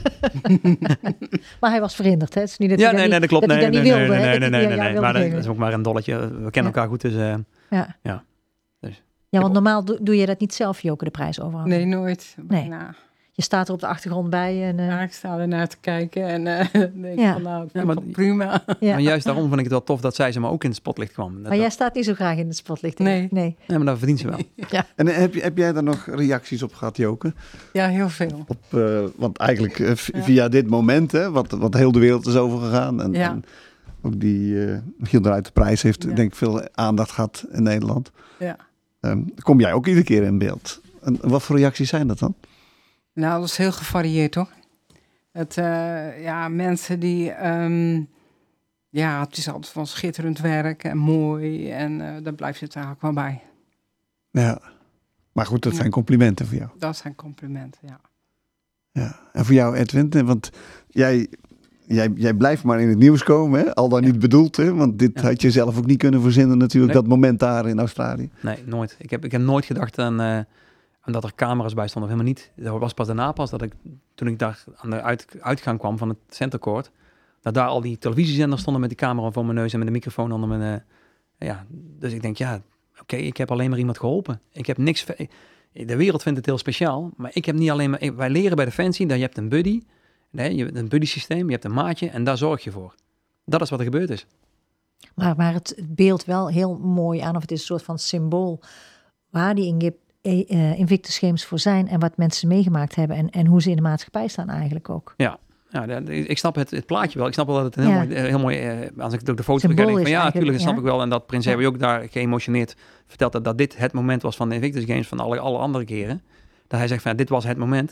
maar hij was verhinderd, hè? Het is niet dat ja, hij nee, dat nee, dat klopt. Dat nee, hij nee, dat niet nee, wilde, nee, hè? nee, nee, nee, nee, nee. Maar dat is ook maar een dolletje. We kennen ja. elkaar goed, dus... Uh, ja. ja. Dus. Ja, want normaal doe, doe je dat niet zelf, Joke, de prijs overhandigen? Nee, nooit. Nee. Nou. Je staat er op de achtergrond bij. En, uh... ja, ik sta er naar te kijken en uh, denk ja. van nou, ik vind ja, maar, het prima. Ja. Maar juist daarom vind ik het wel tof dat zij ze maar ook in het spotlicht kwam. Dat maar jij dat... staat niet zo graag in het spotlicht. Nee. nee. Nee, maar dat verdient ze wel. ja. En heb, je, heb jij daar nog reacties op gehad, Joke? Ja, heel veel. Op, uh, want eigenlijk uh, v- ja. via dit moment, hè, wat, wat heel de wereld is overgegaan. En, ja. en ook die uh, Michiel de Ruiter prijs heeft ja. denk ik veel aandacht gehad in Nederland. Ja. Um, kom jij ook iedere keer in beeld? En wat voor reacties zijn dat dan? Nou, dat is heel gevarieerd, hoor. Het, uh, ja, mensen die... Um, ja, het is altijd van schitterend werk en mooi. En uh, daar blijft het eigenlijk wel bij. Ja, maar goed, dat ja. zijn complimenten voor jou. Dat zijn complimenten, ja. Ja, en voor jou, Edwin, want jij, jij, jij blijft maar in het nieuws komen, hè? Al dan ja. niet bedoeld, hè? Want dit ja. had je zelf ook niet kunnen verzinnen natuurlijk, nee. dat moment daar in Australië. Nee, nooit. Ik heb, ik heb nooit gedacht aan... Uh, En dat er camera's bij stonden, helemaal niet. Dat was pas daarna pas dat ik, toen ik daar aan de uit, uitgang kwam van het Center Court, dat daar al die televisiezenders stonden met die camera voor mijn neus en met de microfoon onder mijn... Uh, ja, dus ik denk, ja, oké, okay, ik heb alleen maar iemand geholpen. Ik heb niks... De wereld vindt het heel speciaal, maar ik heb niet alleen maar... Wij leren bij Defensie dat je hebt een buddy, nee, je hebt een buddy systeem, je hebt een maatje en daar zorg je voor. Dat is wat er gebeurd is. Maar, maar het beeld wel heel mooi aan, of het is een soort van symbool waar die in Uh, Invictus Games voor zijn en wat mensen meegemaakt hebben en, en hoe ze in de maatschappij staan eigenlijk ook. Ja, Ja, ik snap het, het plaatje wel. Ik snap wel dat het een heel Ja. mooi, heel mooi uh, als ik ook de foto Symbool bekijk, denk ik is van ja, eigenlijk, natuurlijk, dat snap ja. ik wel. En dat Prins Ja. Harry ook daar geëmotioneerd vertelt dat, dat dit het moment was van de Invictus Games van alle, alle andere keren. Dat hij zegt van ja, dit was het moment.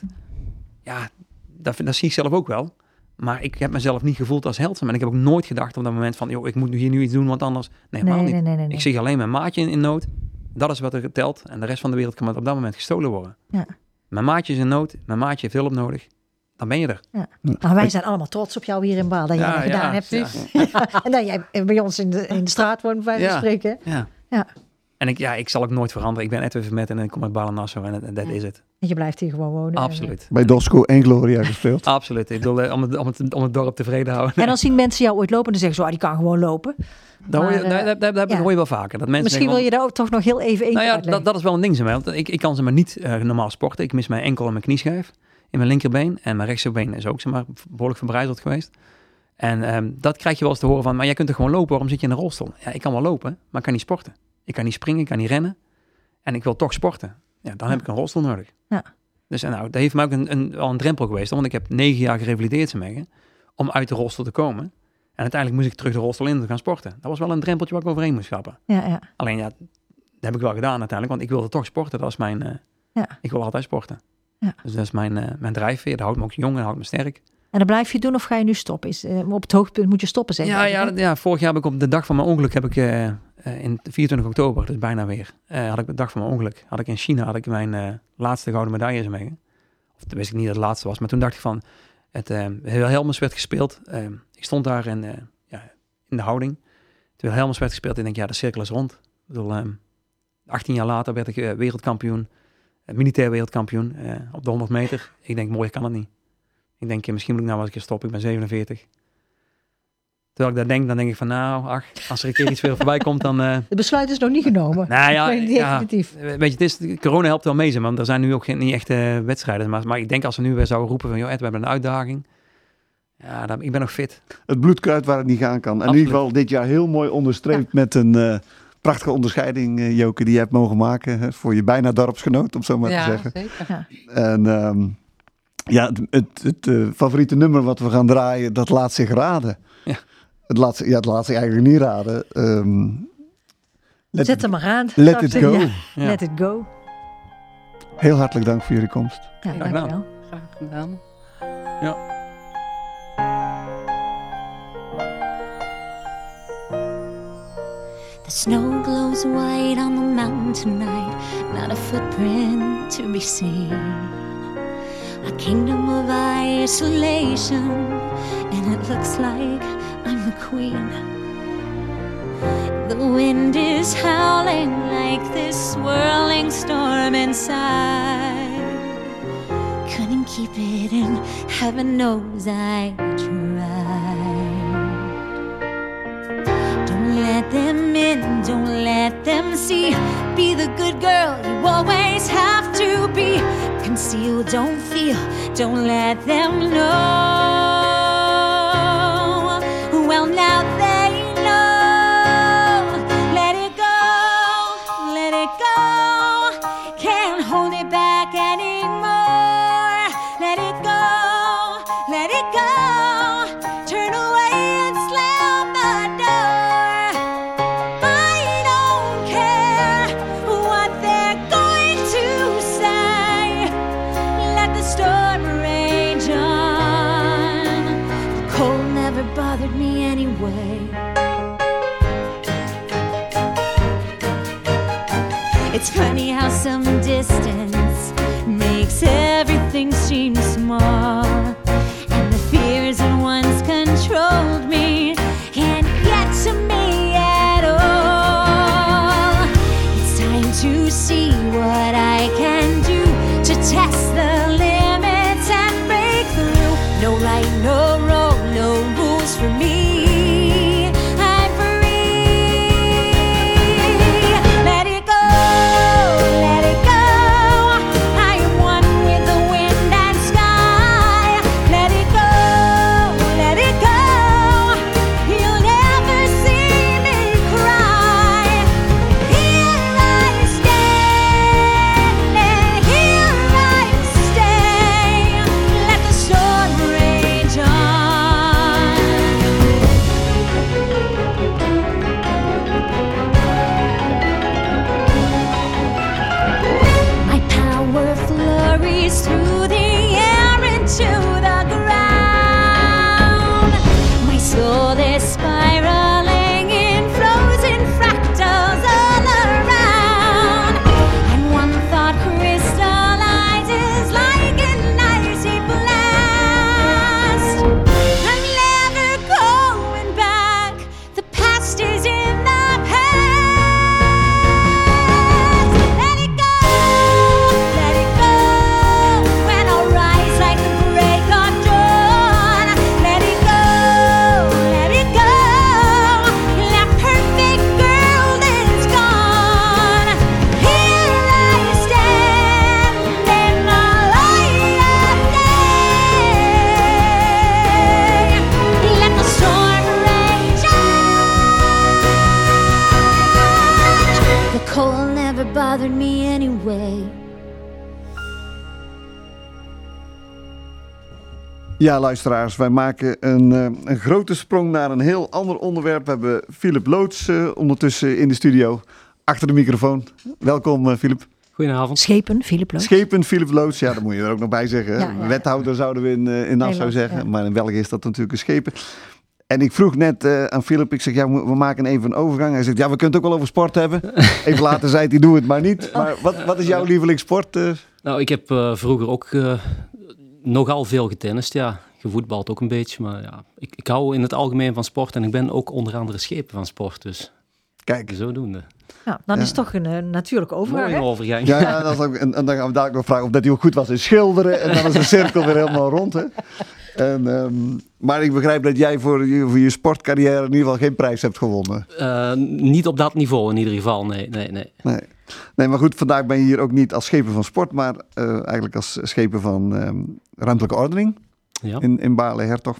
Ja, dat, dat zie ik zelf ook wel. Maar ik heb mezelf niet gevoeld als held. En ik heb ook nooit gedacht op dat moment van joh, ik moet hier nu iets doen, want anders... Nee, helemaal Nee, niet. nee, nee, nee, nee. Ik zie alleen mijn maatje in, in nood. Dat is wat er telt. En de rest van de wereld kan op dat moment gestolen worden. Ja. Mijn maatje is in nood. Mijn maatje heeft hulp nodig. Dan ben je er. Ja. Maar wij zijn allemaal trots op jou hier in Baal, dat jij Ja, dat gedaan ja, hebt. ja. En dat jij bij ons in de, in de straat woont, bij wijze van Ja. spreken. Ja. Ja. En ik, ja, ik zal ook nooit veranderen. Ik ben Edwin Vermet en ik kom uit Balen-Nassau en dat is het. En je blijft hier gewoon wonen. Absoluut. Bij Dosco en Gloria gespeeld. Absoluut. Ik bedoel, eh, om het, om, het, om het dorp tevreden houden. En dan zien mensen jou ooit lopen en dan zeggen ze, oh, die kan gewoon lopen. Dat hoor je, Maar, eh, dat, dat, dat ja. hoor je wel vaker. Dat mensen Misschien wil zeggen je daar ook toch nog heel even één van, nou keer ja, uitleggen. dat, dat is wel een ding. Zeg maar, want ik, ik kan ze maar niet uh, normaal sporten. Ik mis mijn enkel en mijn knieschijf in mijn linkerbeen. En mijn rechterbeen is ook zeg maar, behoorlijk verbrijzeld geweest. En um, dat krijg je wel eens te horen van, maar jij kunt er gewoon lopen. Waarom zit je in een rolstoel? Ja, ik kan wel lopen, maar ik kan niet sporten. Ik kan niet springen, ik kan niet rennen. En ik wil toch sporten. Ja, dan heb ik een rolstoel nodig. Ja. Dus en nou, dat heeft mij ook een, een, al een drempel geweest. Want ik heb negen jaar gerevalideerd zijn om uit de rolstoel te komen. En uiteindelijk moest ik terug de rolstoel in te gaan sporten. Dat was wel een drempeltje waar ik overheen moest stappen. Ja, ja. Alleen ja, dat heb ik wel gedaan uiteindelijk. Want ik wilde toch sporten. Dat is mijn... Uh, ja. Ik wil altijd sporten. Ja. Dus dat is mijn, uh, mijn drijfveer. Dat houdt me ook jong en houdt me sterk. En dan blijf je doen of ga je nu stoppen? Is, uh, op het hoogtepunt moet je stoppen, zeg je. Ja, ja, ja, vorig jaar heb ik op de dag van mijn ongeluk... heb ik uh, uh, in vierentwintig oktober, dus bijna weer... Uh, had ik de dag van mijn ongeluk... had ik in China had ik mijn uh, laatste gouden medailles mee. Of toen wist ik niet dat het laatste was. Maar toen dacht ik van... Het uh, Wilhelmus werd gespeeld. Uh, ik stond daar in, uh, ja, in de houding. Toen Wilhelmus werd gespeeld... en ik denk, ja, de cirkel is rond. Ik bedoel, um, achttien jaar later werd ik uh, wereldkampioen. Uh, militair wereldkampioen. Uh, op de honderd meter. Ik denk, mooier kan het niet. Ik denk, misschien moet ik nou wel eens een keer stoppen. Ik ben zevenenveertig. Terwijl ik dat denk, dan denk ik van nou, ach, als er een keer iets weer voorbij komt, dan... Uh... Het besluit is nog niet genomen. Nou ja, ja, definitief. Weet je, het is, corona helpt wel mee, zeg, want er zijn nu ook geen, niet echt uh, wedstrijden. Maar, maar ik denk als we nu weer zouden roepen van, joh Ed, we hebben een uitdaging. Ja, dan, ik ben nog fit. Het bloed kruidt waar het niet gaan kan. En Absoluut. in ieder geval dit jaar heel mooi onderstreept ja. met een uh, prachtige onderscheiding, uh, Joke, die je hebt mogen maken. Hè, voor je bijna dorpsgenoot, om zo maar ja, te zeggen. Zeker. Ja. En um, ja, het, het, het uh, favoriete nummer wat we gaan draaien, dat laat zich raden. Ja. Het laat, ja, het laat zich eigenlijk niet raden. Um, Zet it, hem maar aan. Let it go. Ja. Ja. Let it go. Heel hartelijk dank voor jullie komst. Ja, Graag gedaan. dankjewel. Graag gedaan. Ja. The snow glows white on the mountain tonight, not a footprint to be seen. A kingdom of isolation, and it looks like I'm the queen. The wind is howling like this swirling storm inside. Couldn't keep it in, heaven knows I tried. Don't let them in, don't let them see. Be the good girl you always have to be. Conceal, don't feel, don't let them know. Well, now they know. Let it go, let it go. Can't hold it back anymore. Let it go, let it go. Turn away and slam the door. I don't care what they're going to say. Let the storm rage on. The cold never bothered me anyway. It's funny how some distance makes everything seem small. And the fears that once controlled me can't get to me at all. It's time to see what I can do to test the limits and break through. No right, no wrong, no rules for me. I'm free. Let it go, let it go. I am one with the wind and sky. Let it go, let it go. You'll never see me cry. Here I stand, and here I stay. Let the storm rage on. Ja, luisteraars, wij maken een, uh, een grote sprong naar een heel ander onderwerp. We hebben Philip Loots uh, ondertussen in de studio, achter de microfoon. Welkom, uh, Philip. Goedenavond. Schepen, Philip Loots. Schepen, Philip Loots, ja, dat moet je er ook nog bij zeggen. Ja, ja. Wethouder zouden we in, uh, in Nassau zeggen, ja. Maar in België is dat natuurlijk een schepen. En ik vroeg net uh, aan Philip, ik zeg, ja, we maken even een overgang. Hij zegt, ja, we kunnen het ook wel over sport hebben. Even later zei hij, doe het maar niet. Maar wat, wat is jouw lievelingssport? Uh? Nou, ik heb uh, vroeger ook uh, nogal veel getennist, ja. Gevoetbald ook een beetje, maar ja, ik, ik hou in het algemeen van sport en ik ben ook onder andere schepen van sport, dus kijk, zodoende. Nou, dan ja. is het toch een uh, natuurlijke overgang. Mooie overgang. Ja, ja, dat is ook, en, en dan gaan we dadelijk nog vragen of dat hij ook goed was in schilderen en dan is de cirkel weer helemaal rond, hè. En, um, maar ik begrijp dat jij voor je, voor je sportcarrière in ieder geval geen prijs hebt gewonnen. Uh, niet op dat niveau in ieder geval, nee, nee, nee. Nee. Nee, maar goed, vandaag ben je hier ook niet als schepen van sport, maar uh, eigenlijk als schepen van um, ruimtelijke ordening. Ja. In, in Baarle-Hertog.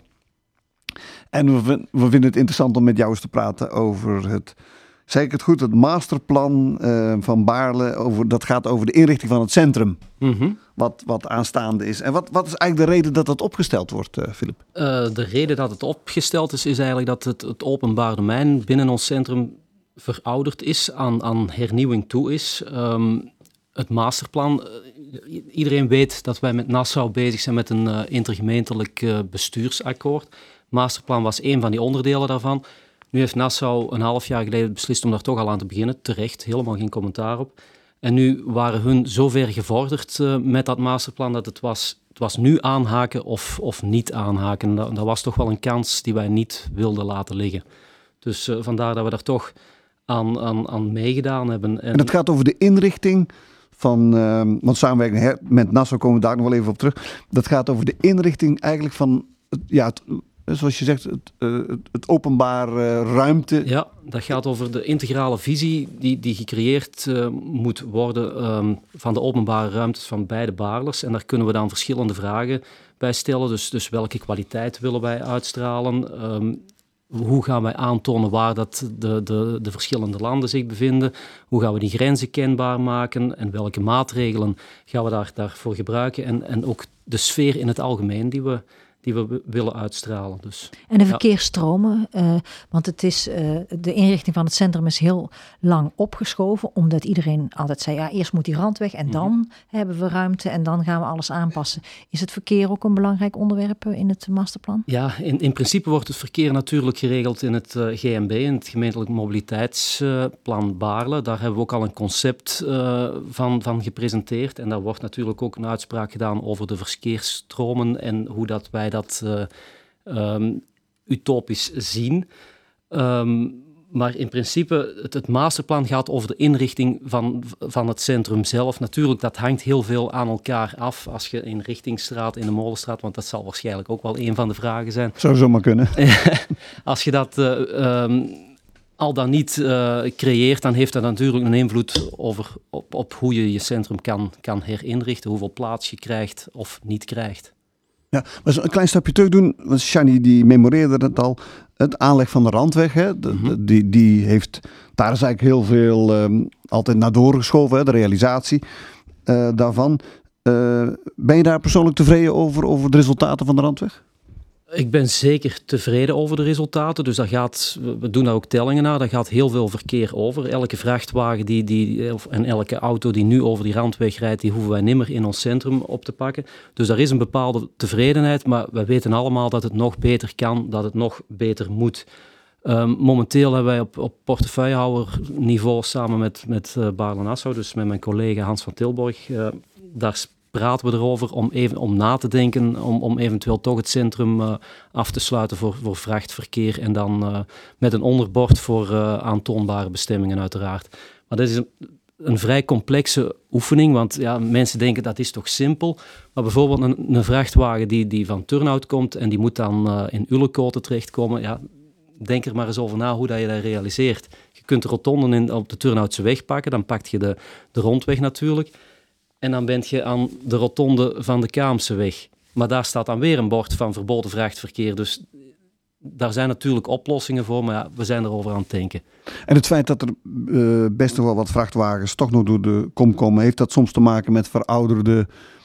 En we, we vinden het interessant om met jou eens te praten over het, zeg ik het goed, het masterplan uh, van Baarle. Over, dat gaat over de inrichting van het centrum. Mm-hmm. Wat, wat aanstaande is. En wat, wat is eigenlijk de reden dat dat opgesteld wordt, uh, Philip? Uh, de reden dat het opgesteld is, is eigenlijk dat het, het openbaar domein binnen ons centrum verouderd is, aan, aan hernieuwing toe is. Um, het masterplan... Iedereen weet dat wij met Nassau bezig zijn met een uh, intergemeentelijk uh, bestuursakkoord. Masterplan was één van die onderdelen daarvan. Nu heeft Nassau een half jaar geleden beslist om daar toch al aan te beginnen. Terecht, helemaal geen commentaar op. En nu waren hun zover gevorderd uh, met dat masterplan dat het was, het was nu aanhaken of, of niet aanhaken. Dat, dat was toch wel een kans die wij niet wilden laten liggen. Dus uh, vandaar dat we daar toch aan, aan, aan meegedaan hebben. En, en het gaat over de inrichting... Van, uh, want samenwerking her, met Nassau komen we daar nog wel even op terug. Dat gaat over de inrichting eigenlijk van, het, ja, het, zoals je zegt, het, uh, het openbaar uh, ruimte. Ja, dat gaat over de integrale visie die, die gecreëerd uh, moet worden um, van de openbare ruimtes van beide Baarlers. En daar kunnen we dan verschillende vragen bij stellen. Dus, dus welke kwaliteit willen wij uitstralen? Um, Hoe gaan wij aantonen waar dat de, de, de verschillende landen zich bevinden? Hoe gaan we die grenzen kenbaar maken? En welke maatregelen gaan we daar, daarvoor gebruiken? En, en ook de sfeer in het algemeen die we, die we willen uitstralen. Dus, en de verkeersstromen, ja. uh, want het is, uh, de inrichting van het centrum is heel lang opgeschoven, omdat iedereen altijd zei, ja, eerst moet die rand weg en dan mm-hmm. hebben we ruimte en dan gaan we alles aanpassen. Is het verkeer ook een belangrijk onderwerp in het masterplan? Ja, in, in principe wordt het verkeer natuurlijk geregeld in het uh, G M B, in het gemeentelijk mobiliteitsplan uh, Baarle. Daar hebben we ook al een concept uh, van, van gepresenteerd en daar wordt natuurlijk ook een uitspraak gedaan over de verkeersstromen en hoe dat wij dat uh, um, utopisch zien. Um, maar in principe, het, het masterplan gaat over de inrichting van, van het centrum zelf. Natuurlijk, dat hangt heel veel aan elkaar af als je in Richtingstraat, in de Molenstraat, want dat zal waarschijnlijk ook wel een van de vragen zijn. Zou zomaar kunnen. Als je dat uh, um, al dan niet uh, creëert, dan heeft dat natuurlijk een invloed over, op, op hoe je je centrum kan, kan herinrichten, hoeveel plaats je krijgt of niet krijgt. Ja, maar een klein stapje terug doen, want Shani die memoreerde het al, het aanleg van de Randweg, hè, de, mm-hmm. die, die heeft, daar is eigenlijk heel veel um, altijd naar doorgeschoven, hè, de realisatie uh, daarvan. Uh, ben je daar persoonlijk tevreden over, over de resultaten van de Randweg? Ik ben zeker tevreden over de resultaten. Dus daar gaat, we doen daar ook tellingen naar. Daar gaat heel veel verkeer over. Elke vrachtwagen die, die, en elke auto die nu over die randweg rijdt, die hoeven wij nimmer in ons centrum op te pakken. Dus daar is een bepaalde tevredenheid. Maar we weten allemaal dat het nog beter kan, dat het nog beter moet. Um, momenteel hebben wij op, op portefeuillehouderniveau samen met, met uh, Baarle-Nassau, dus met mijn collega Hans van Tilborg, uh, daar praten we erover om, even, om na te denken, om, om eventueel toch het centrum uh, af te sluiten voor, voor vrachtverkeer en dan uh, met een onderbord voor uh, aantoonbare bestemmingen uiteraard. Maar dat is een, een vrij complexe oefening, want ja, mensen denken dat is toch simpel. Maar bijvoorbeeld een, een vrachtwagen die, die van Turnhout komt en die moet dan uh, in Ullekoten terechtkomen, ja, denk er maar eens over na hoe dat je dat realiseert. Je kunt de rotonden in, op de Turnhoutse weg pakken, dan pak je de, de rondweg natuurlijk. En dan ben je aan de rotonde van de Kaamse weg. Maar daar staat dan weer een bord van verboden vrachtverkeer. Dus daar zijn natuurlijk oplossingen voor, maar ja, we zijn erover aan het denken. En het feit dat er uh, best nog wel wat vrachtwagens toch nog door de kom komen, heeft dat soms te maken met verouderde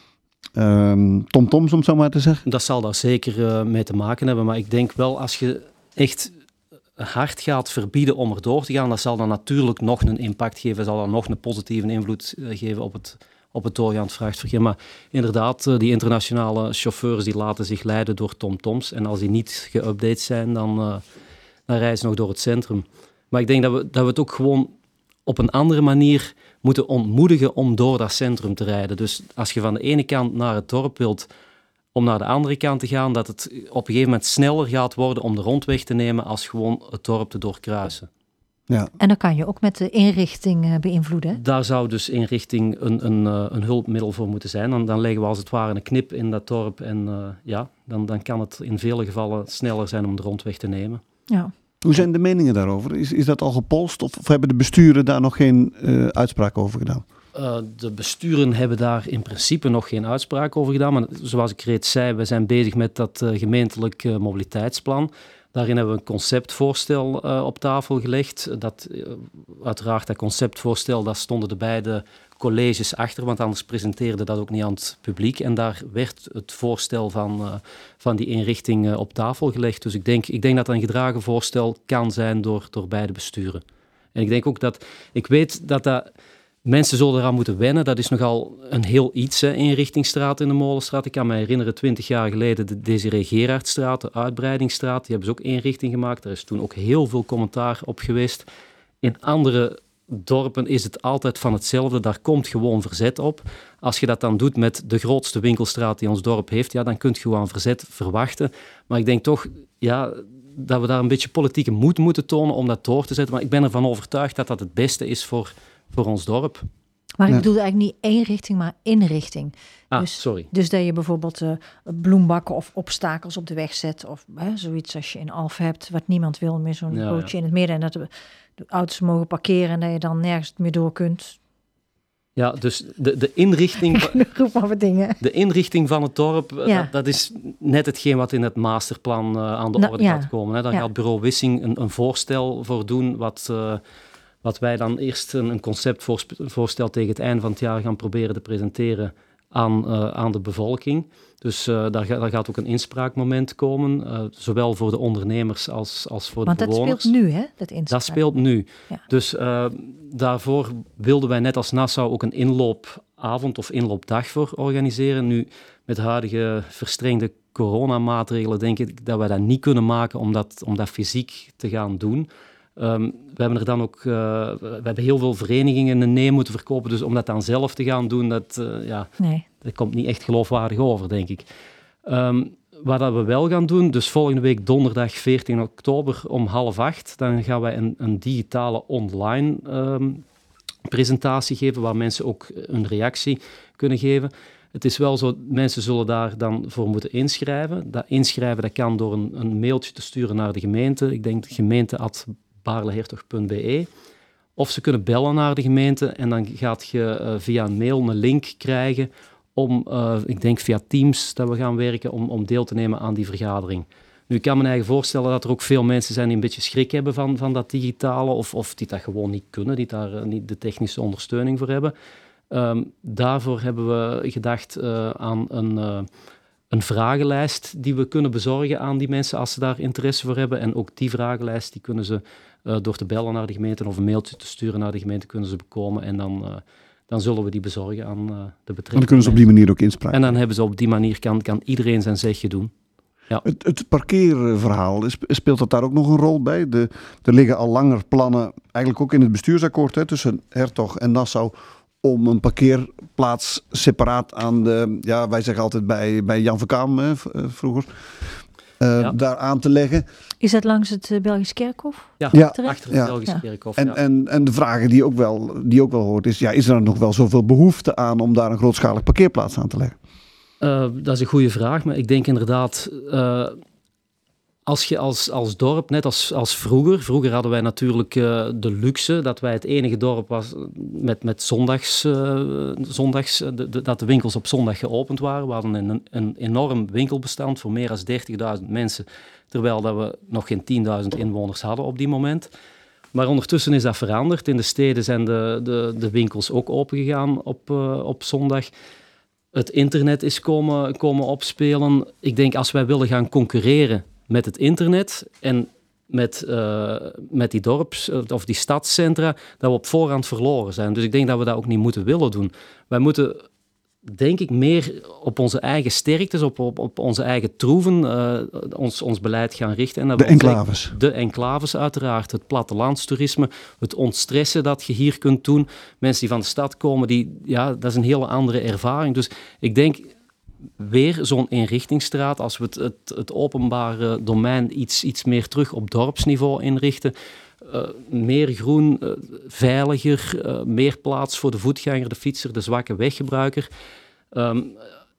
um, tomtoms, om het zo maar te zeggen? Dat zal daar zeker uh, mee te maken hebben. Maar ik denk wel, als je echt hard gaat verbieden om er door te gaan, dat zal dan natuurlijk nog een impact geven, zal dan nog een positieve invloed uh, geven op het, op het doorgaand vrachtverkeer. Maar inderdaad, uh, die internationale chauffeurs die laten zich leiden door tomtoms. En als die niet geüpdate zijn, dan, uh, dan rijden ze nog door het centrum. Maar ik denk dat we, dat we het ook gewoon op een andere manier moeten ontmoedigen om door dat centrum te rijden. Dus als je van de ene kant naar het dorp wilt om naar de andere kant te gaan, dat het op een gegeven moment sneller gaat worden om de rondweg te nemen als gewoon het dorp te doorkruisen. Ja. En dan kan je ook met de inrichting uh, beïnvloeden. Hè? Daar zou dus inrichting een, een, uh, een hulpmiddel voor moeten zijn. Dan, dan leggen we als het ware een knip in dat dorp en uh, ja, dan, dan kan het in vele gevallen sneller zijn om de rondweg te nemen. Ja. Hoe zijn de meningen daarover? Is, is dat al gepolst of, of hebben de besturen daar nog geen uh, uitspraak over gedaan? Uh, de besturen hebben daar in principe nog geen uitspraak over gedaan. Maar zoals ik reeds zei, we zijn bezig met dat uh, gemeentelijk uh, mobiliteitsplan. Daarin hebben we een conceptvoorstel uh, op tafel gelegd. Dat, uh, uiteraard, dat conceptvoorstel, daar stonden de beide colleges achter, want anders presenteerde dat ook niet aan het publiek. En daar werd het voorstel van, uh, van die inrichting uh, op tafel gelegd. Dus ik denk, ik denk dat dat een gedragen voorstel kan zijn door, door beide besturen. En ik denk ook dat, ik weet dat dat, mensen zullen eraan moeten wennen. Dat is nogal een heel iets, hè, inrichtingsstraat in de Molenstraat. Ik kan me herinneren, twintig jaar geleden de Desiree Gerardstraat, de Uitbreidingsstraat. Die hebben ze ook inrichting gemaakt. Daar is toen ook heel veel commentaar op geweest. In andere dorpen is het altijd van hetzelfde. Daar komt gewoon verzet op. Als je dat dan doet met de grootste winkelstraat die ons dorp heeft, ja, dan kun je gewoon verzet verwachten. Maar ik denk toch, ja, dat we daar een beetje politieke moed moeten tonen om dat door te zetten. Maar ik ben ervan overtuigd dat dat het beste is voor, voor ons dorp. Maar ik Ja. bedoel eigenlijk niet één richting, maar inrichting. Ah, dus, sorry. dus dat je bijvoorbeeld uh, bloembakken of obstakels op de weg zet. Of hè, zoiets als je in Alphen hebt, wat niemand wil, meer zo'n Ja, bootje ja. in het midden. En dat de, de auto's mogen parkeren en dat je dan nergens meer door kunt. Ja, dus de, de, inrichting, Roep maar wat dingen. de inrichting van het dorp, Ja. dat, dat is net hetgeen wat in het masterplan uh, aan de Nou, orde ja. gaat komen. Hè. Daar Ja. gaat bureau Wissing een, een voorstel voor doen, wat, uh, wat wij dan eerst een, een conceptvoorstel tegen het einde van het jaar gaan proberen te presenteren aan, uh, aan de bevolking. Dus uh, daar, ga, daar gaat ook een inspraakmoment komen, uh, zowel voor de ondernemers als, als voor Want de dat bewoners. speelt nu, hè? Dat, inspraak. Dat speelt nu. Ja. Dus uh, daarvoor wilden wij net als Nassau ook een inloopavond of inloopdag voor organiseren. Nu, met de huidige verstrengde coronamaatregelen denk ik dat wij dat niet kunnen maken om dat, om dat fysiek te gaan doen. Um, we hebben er dan ook, uh, we hebben heel veel verenigingen een nee moeten verkopen, dus om dat dan zelf te gaan doen, dat, uh, ja, Nee. dat komt niet echt geloofwaardig over, denk ik. Um, wat dat we wel gaan doen, dus volgende week donderdag veertien oktober om half acht, dan gaan wij een, een digitale online um, presentatie geven, waar mensen ook een reactie kunnen geven. Het is wel zo, mensen zullen daar dan voor moeten inschrijven. Dat inschrijven dat kan door een, een mailtje te sturen naar de gemeente. Ik denk gemeente at baarlehertog punt b e. Of ze kunnen bellen naar de gemeente en dan gaat je uh, via een mail een link krijgen om, uh, ik denk via Teams dat we gaan werken, om, om deel te nemen aan die vergadering. Nu, ik kan me eigen voorstellen dat er ook veel mensen zijn die een beetje schrik hebben van, van dat digitale, of, of die dat gewoon niet kunnen, die daar uh, niet de technische ondersteuning voor hebben. Um, daarvoor hebben we gedacht uh, aan een, uh, een vragenlijst die we kunnen bezorgen aan die mensen als ze daar interesse voor hebben. En ook die vragenlijst die kunnen ze uh, door te bellen naar de gemeente of een mailtje te sturen naar de gemeente kunnen ze bekomen. En dan, uh, dan zullen we die bezorgen aan uh, de betrekkende En dan kunnen ze op die manier ook inspraak. En dan hebben ze op die manier, kan, kan iedereen zijn zegje doen. Ja. Het, het parkeerverhaal, speelt dat daar ook nog een rol bij? De, er liggen al langer plannen, eigenlijk ook in het bestuursakkoord hè, tussen Hertog en Nassau, om een parkeerplaats separaat aan de, ja, wij zeggen altijd bij, bij Jan van Kaam hè, vroeger, uh, Ja. daar aan te leggen. Is dat langs het uh, Belgisch Kerkhof? Ja, Ja. achter het Ja. Belgische Ja. Kerkhof. En, ja. en, en de vraag die ook wel, die ook wel hoort is, ja, is er nog wel zoveel behoefte aan om daar een grootschalig parkeerplaats aan te leggen? Uh, dat is een goede vraag, maar ik denk inderdaad, uh, als je als, als dorp, net als, als vroeger, vroeger hadden wij natuurlijk uh, de luxe dat wij het enige dorp was met, met zondags, uh, zondags de, de, dat de winkels op zondag geopend waren. We hadden een, een enorm winkelbestand voor meer dan dertigduizend mensen, terwijl dat we nog geen tienduizend inwoners hadden op die moment. Maar ondertussen is dat veranderd. In de steden zijn de, de, de winkels ook opengegaan op, uh, op zondag. het internet is komen, komen opspelen. Ik denk als wij willen gaan concurreren met het internet en met, uh, met die dorps- of die stadscentra, dat we op voorhand verloren zijn. Dus ik denk dat we dat ook niet moeten willen doen. Wij moeten, denk ik, meer op onze eigen sterktes, op, op, op onze eigen troeven, uh, ons, ons beleid gaan richten. En dat de we enclaves. Zeggen, de enclaves uiteraard, het plattelandstoerisme, het ontstressen dat je hier kunt doen. Mensen die van de stad komen, die, ja, dat is een hele andere ervaring. Dus ik denk weer zo'n eenrichtingsstraat, als we het, het, het openbare domein iets, iets meer terug op dorpsniveau inrichten, uh, meer groen, uh, veiliger, uh, meer plaats voor de voetganger, de fietser, de zwakke weggebruiker, um,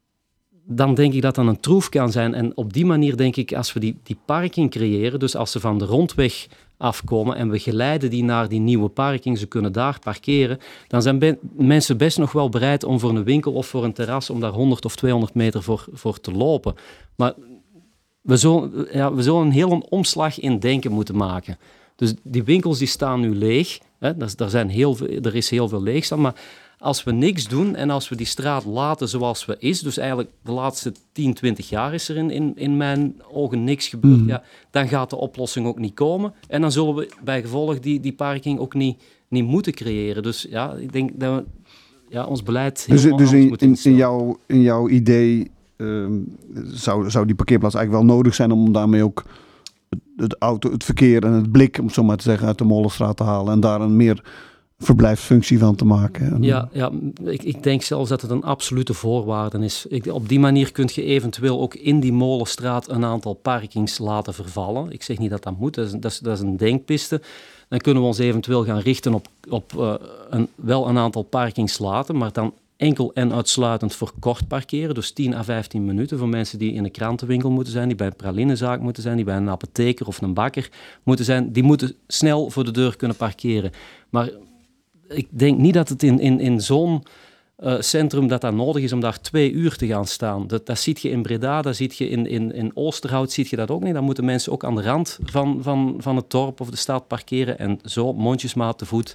dan denk ik dat dat een troef kan zijn. En op die manier denk ik, als we die, die parking creëren, dus als ze van de rondweg afkomen en we geleiden die naar die nieuwe parking, ze kunnen daar parkeren, dan zijn be- mensen best nog wel bereid om voor een winkel of voor een terras om daar honderd of tweehonderd meter voor, voor te lopen. Maar we zullen, ja, we zullen een heel omslag in denken moeten maken. Dus die winkels die staan nu leeg, hè, daar, daar zijn heel veel, er is heel veel leegstand, maar als we niks doen en als we die straat laten zoals we is, dus eigenlijk de laatste tien, twintig jaar is er in, in, in mijn ogen niks gebeurd, mm. ja, dan gaat de oplossing ook niet komen. En dan zullen we bij gevolg die, die parking ook niet, niet moeten creëren. Dus ja, ik denk dat we ja, ons beleid Dus, helemaal dus anders in, moeten in, instellen. in, jouw, in jouw idee um, zou, zou die parkeerplaats eigenlijk wel nodig zijn om daarmee ook het, het, auto, het verkeer en het blik, om het zo maar te zeggen, uit de Molenstraat te halen en daar een meer verblijfsfunctie van te maken. En ja, ja ik, ik denk zelfs dat het een absolute voorwaarde is. Ik, op die manier kun je eventueel ook in die Molenstraat een aantal parkings laten vervallen. Ik zeg niet dat dat moet, dat is, dat is, dat is een denkpiste. Dan kunnen we ons eventueel gaan richten op, op uh, een, wel een aantal parkings laten, maar dan enkel en uitsluitend voor kort parkeren, dus tien à vijftien minuten voor mensen die in een krantenwinkel moeten zijn, die bij een pralinezaak moeten zijn, die bij een apotheker of een bakker moeten zijn. Die moeten snel voor de deur kunnen parkeren. Maar ik denk niet dat het in, in, in zo'n uh, centrum dat dat nodig is om daar twee uur te gaan staan. Dat, dat zie je in Breda, dat zie je in, in, in Oosterhout, zie je dat ook niet. Dan moeten mensen ook aan de rand van, van, van het dorp of de stad parkeren en zo mondjesmaat te voet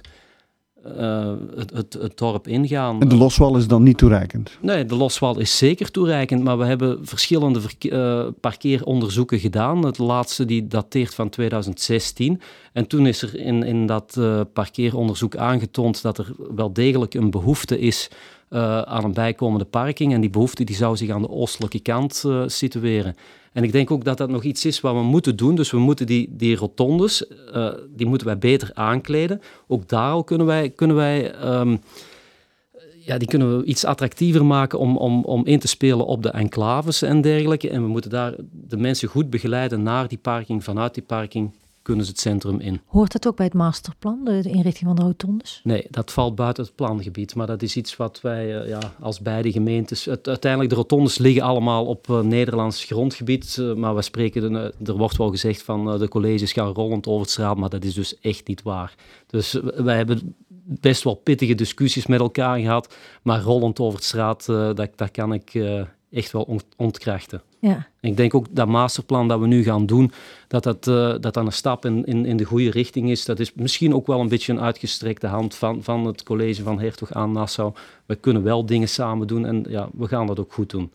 uh, het, het, het dorp ingaan. En de loswal is dan niet toereikend? Nee, de loswal is zeker toereikend, maar we hebben verschillende verke- uh, parkeeronderzoeken gedaan. Het laatste die dateert van tweeduizend zestien. En toen is er in, in dat uh, parkeeronderzoek aangetoond dat er wel degelijk een behoefte is uh, aan een bijkomende parking. En die behoefte die zou zich aan de oostelijke kant uh, situeren. En ik denk ook dat dat nog iets is wat we moeten doen. Dus we moeten die, die rotondes, uh, die moeten wij beter aankleden. Ook daar al kunnen wij... Kunnen wij um, Ja, die kunnen we iets attractiever maken om, om, om in te spelen op de enclaves en dergelijke. En we moeten daar de mensen goed begeleiden naar die parking. Vanuit die parking kunnen ze het centrum in. Hoort dat ook bij het masterplan, de, de inrichting van de rotondes? Nee, dat valt buiten het plangebied. Maar dat is iets wat wij uh, ja, als beide gemeentes... Het, uiteindelijk, de rotondes liggen allemaal op uh, Nederlands grondgebied. Uh, maar we spreken, de, uh, er wordt wel gezegd van uh, de colleges gaan rollend over het straat. Maar dat is dus echt niet waar. Dus uh, wij hebben best wel pittige discussies met elkaar gehad. Maar rollend over het straat, uh, dat, dat kan ik uh, echt wel ont- ontkrachten. Ja. Ik denk ook dat masterplan dat we nu gaan doen, dat dat, uh, dat, dat een stap in, in, in de goede richting is. Dat is misschien ook wel een beetje een uitgestrekte hand van, van het college van Hertog aan Nassau. We kunnen wel dingen samen doen en ja, we gaan dat ook goed doen.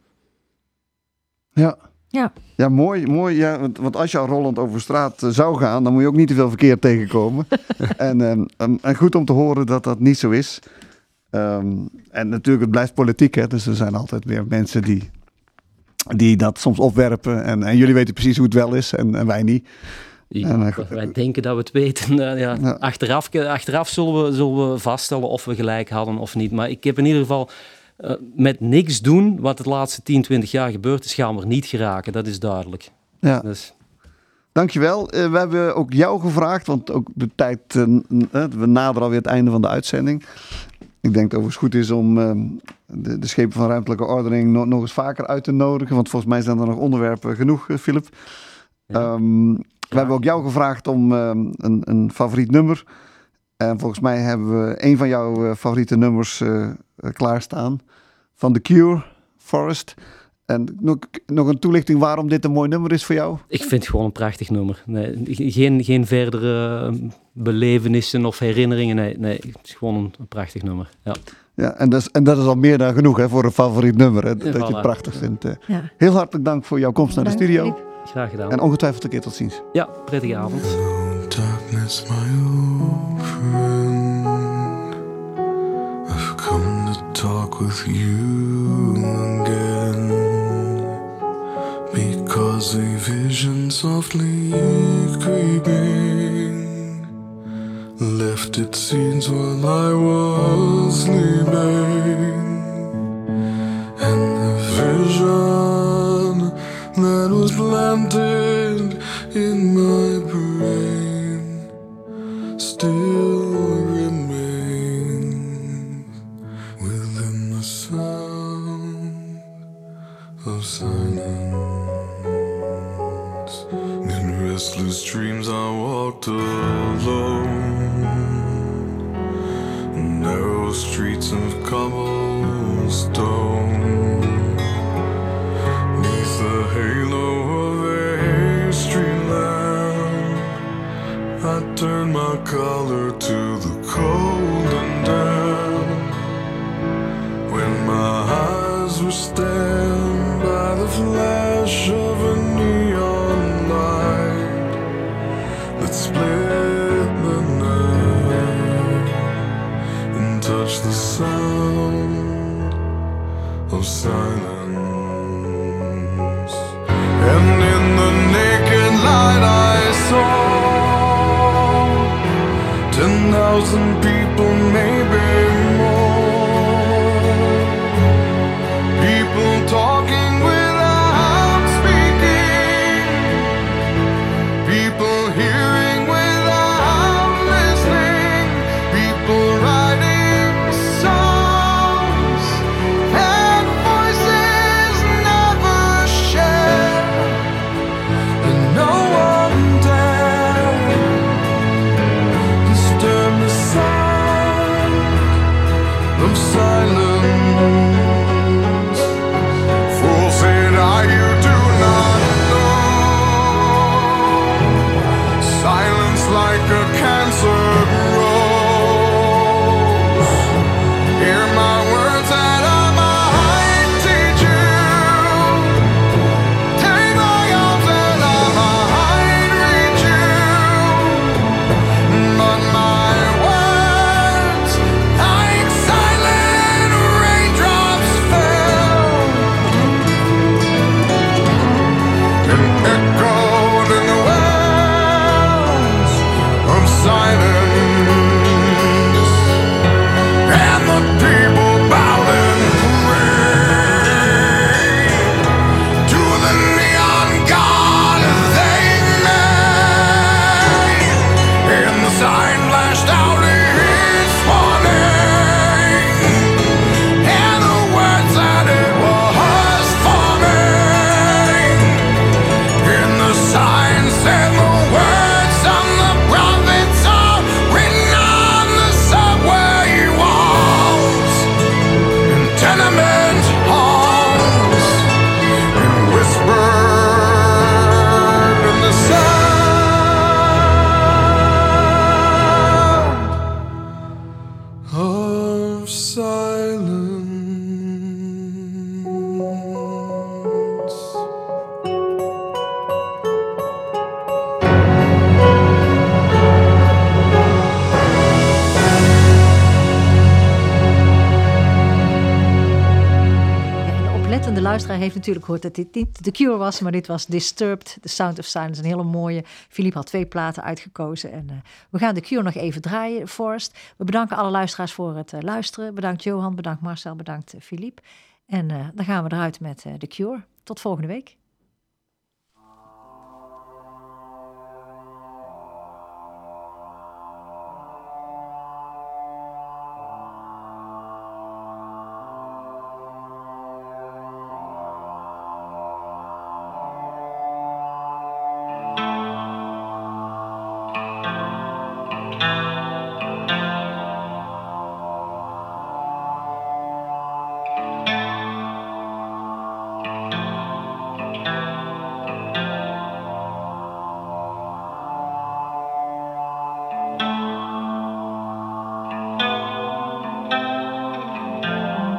Ja. Ja, ja mooi. mooi ja, want, want als je al rollend over straat uh, zou gaan, dan moet je ook niet te veel verkeer tegenkomen. en, um, um, en goed om te horen dat dat niet zo is. Um, en natuurlijk, het blijft politiek, hè, dus er zijn altijd weer mensen die... die dat soms opwerpen. En, en jullie weten precies hoe het wel is en, en wij niet. Ja, en, uh, wij denken dat we het weten. Uh, ja. Ja. Achteraf, achteraf zullen, we, zullen we vaststellen of we gelijk hadden of niet. Maar ik heb in ieder geval uh, met niks doen wat de laatste tien, twintig jaar gebeurd is, gaan we er niet geraken. Dat is duidelijk. Ja. Dus... Dankjewel. Uh, we hebben ook jou gevraagd, want ook de tijd, uh, uh, we naderen alweer het einde van de uitzending. Ik denk dat het goed is om uh, de, de schepen van ruimtelijke ordening nog, nog eens vaker uit te nodigen. Want volgens mij zijn er nog onderwerpen genoeg, uh, Philip. Ja. Um, we hebben ook jou gevraagd om uh, een, een favoriet nummer. En volgens mij hebben we een van jouw uh, favoriete nummers uh, uh, klaarstaan. Van The Cure, Forest. En nog, nog een toelichting waarom dit een mooi nummer is voor jou? Ik vind het gewoon een prachtig nummer. Nee, geen, geen verdere belevenissen of herinneringen. Nee, nee, het is gewoon een, een prachtig nummer. Ja. Ja, en, dat is, en dat is al meer dan genoeg hè, voor een favoriet nummer. Hè, dat Ja, je voilà. prachtig vindt. Uh. Ja. Heel hartelijk dank voor jouw komst naar de Dank, studio. Filip. Graag gedaan. En ongetwijfeld een keer tot ziens. Ja, prettige avond. Darkness, my old friend, I've come to talk with you again, because a vision softly creeping left its seeds while I was sleeping, and the vision that was planted in my brain still remains within the sound of silence. In restless dreams I walked alone, narrow streets of cobblestone, neath the halo of a street lamp, I turned my collar to the cold and damp. When my eyes were stabbed by the flash of a neon light that split the night and touched the sound of silence. And in the naked light I saw ten thousand people, maybe more, people talking without speaking, people hearing without listening, people writing songs and voices never shared, and no one dared disturb the sound of silence. Fool said I, you do not know. Silence like a cancer grows. Hear my words and I might teach you. Take my arms and I might reach you. But my words, like silent raindrops, fell and echoed in the wells of silence, and the people bowed and prayed to the neon god they made, and the sign flashed out its warning, and the words that it was forming, and the sign said the words of the prophets are written on the subway walls, in tenement halls, and whispered in the sound of silence. Ja, en de oplettende luisteraar heeft natuurlijk gehoord dat dit niet The Cure was, maar dit was Disturbed, The Sound of Silence. Een hele mooie. Philippe had twee platen uitgekozen. En uh, we gaan The Cure nog even draaien, Forrest. We bedanken alle luisteraars voor het uh, luisteren. Bedankt Johan, bedankt Marcel, bedankt uh, Philippe. En uh, dan gaan we eruit met uh, The Cure. Tot volgende week.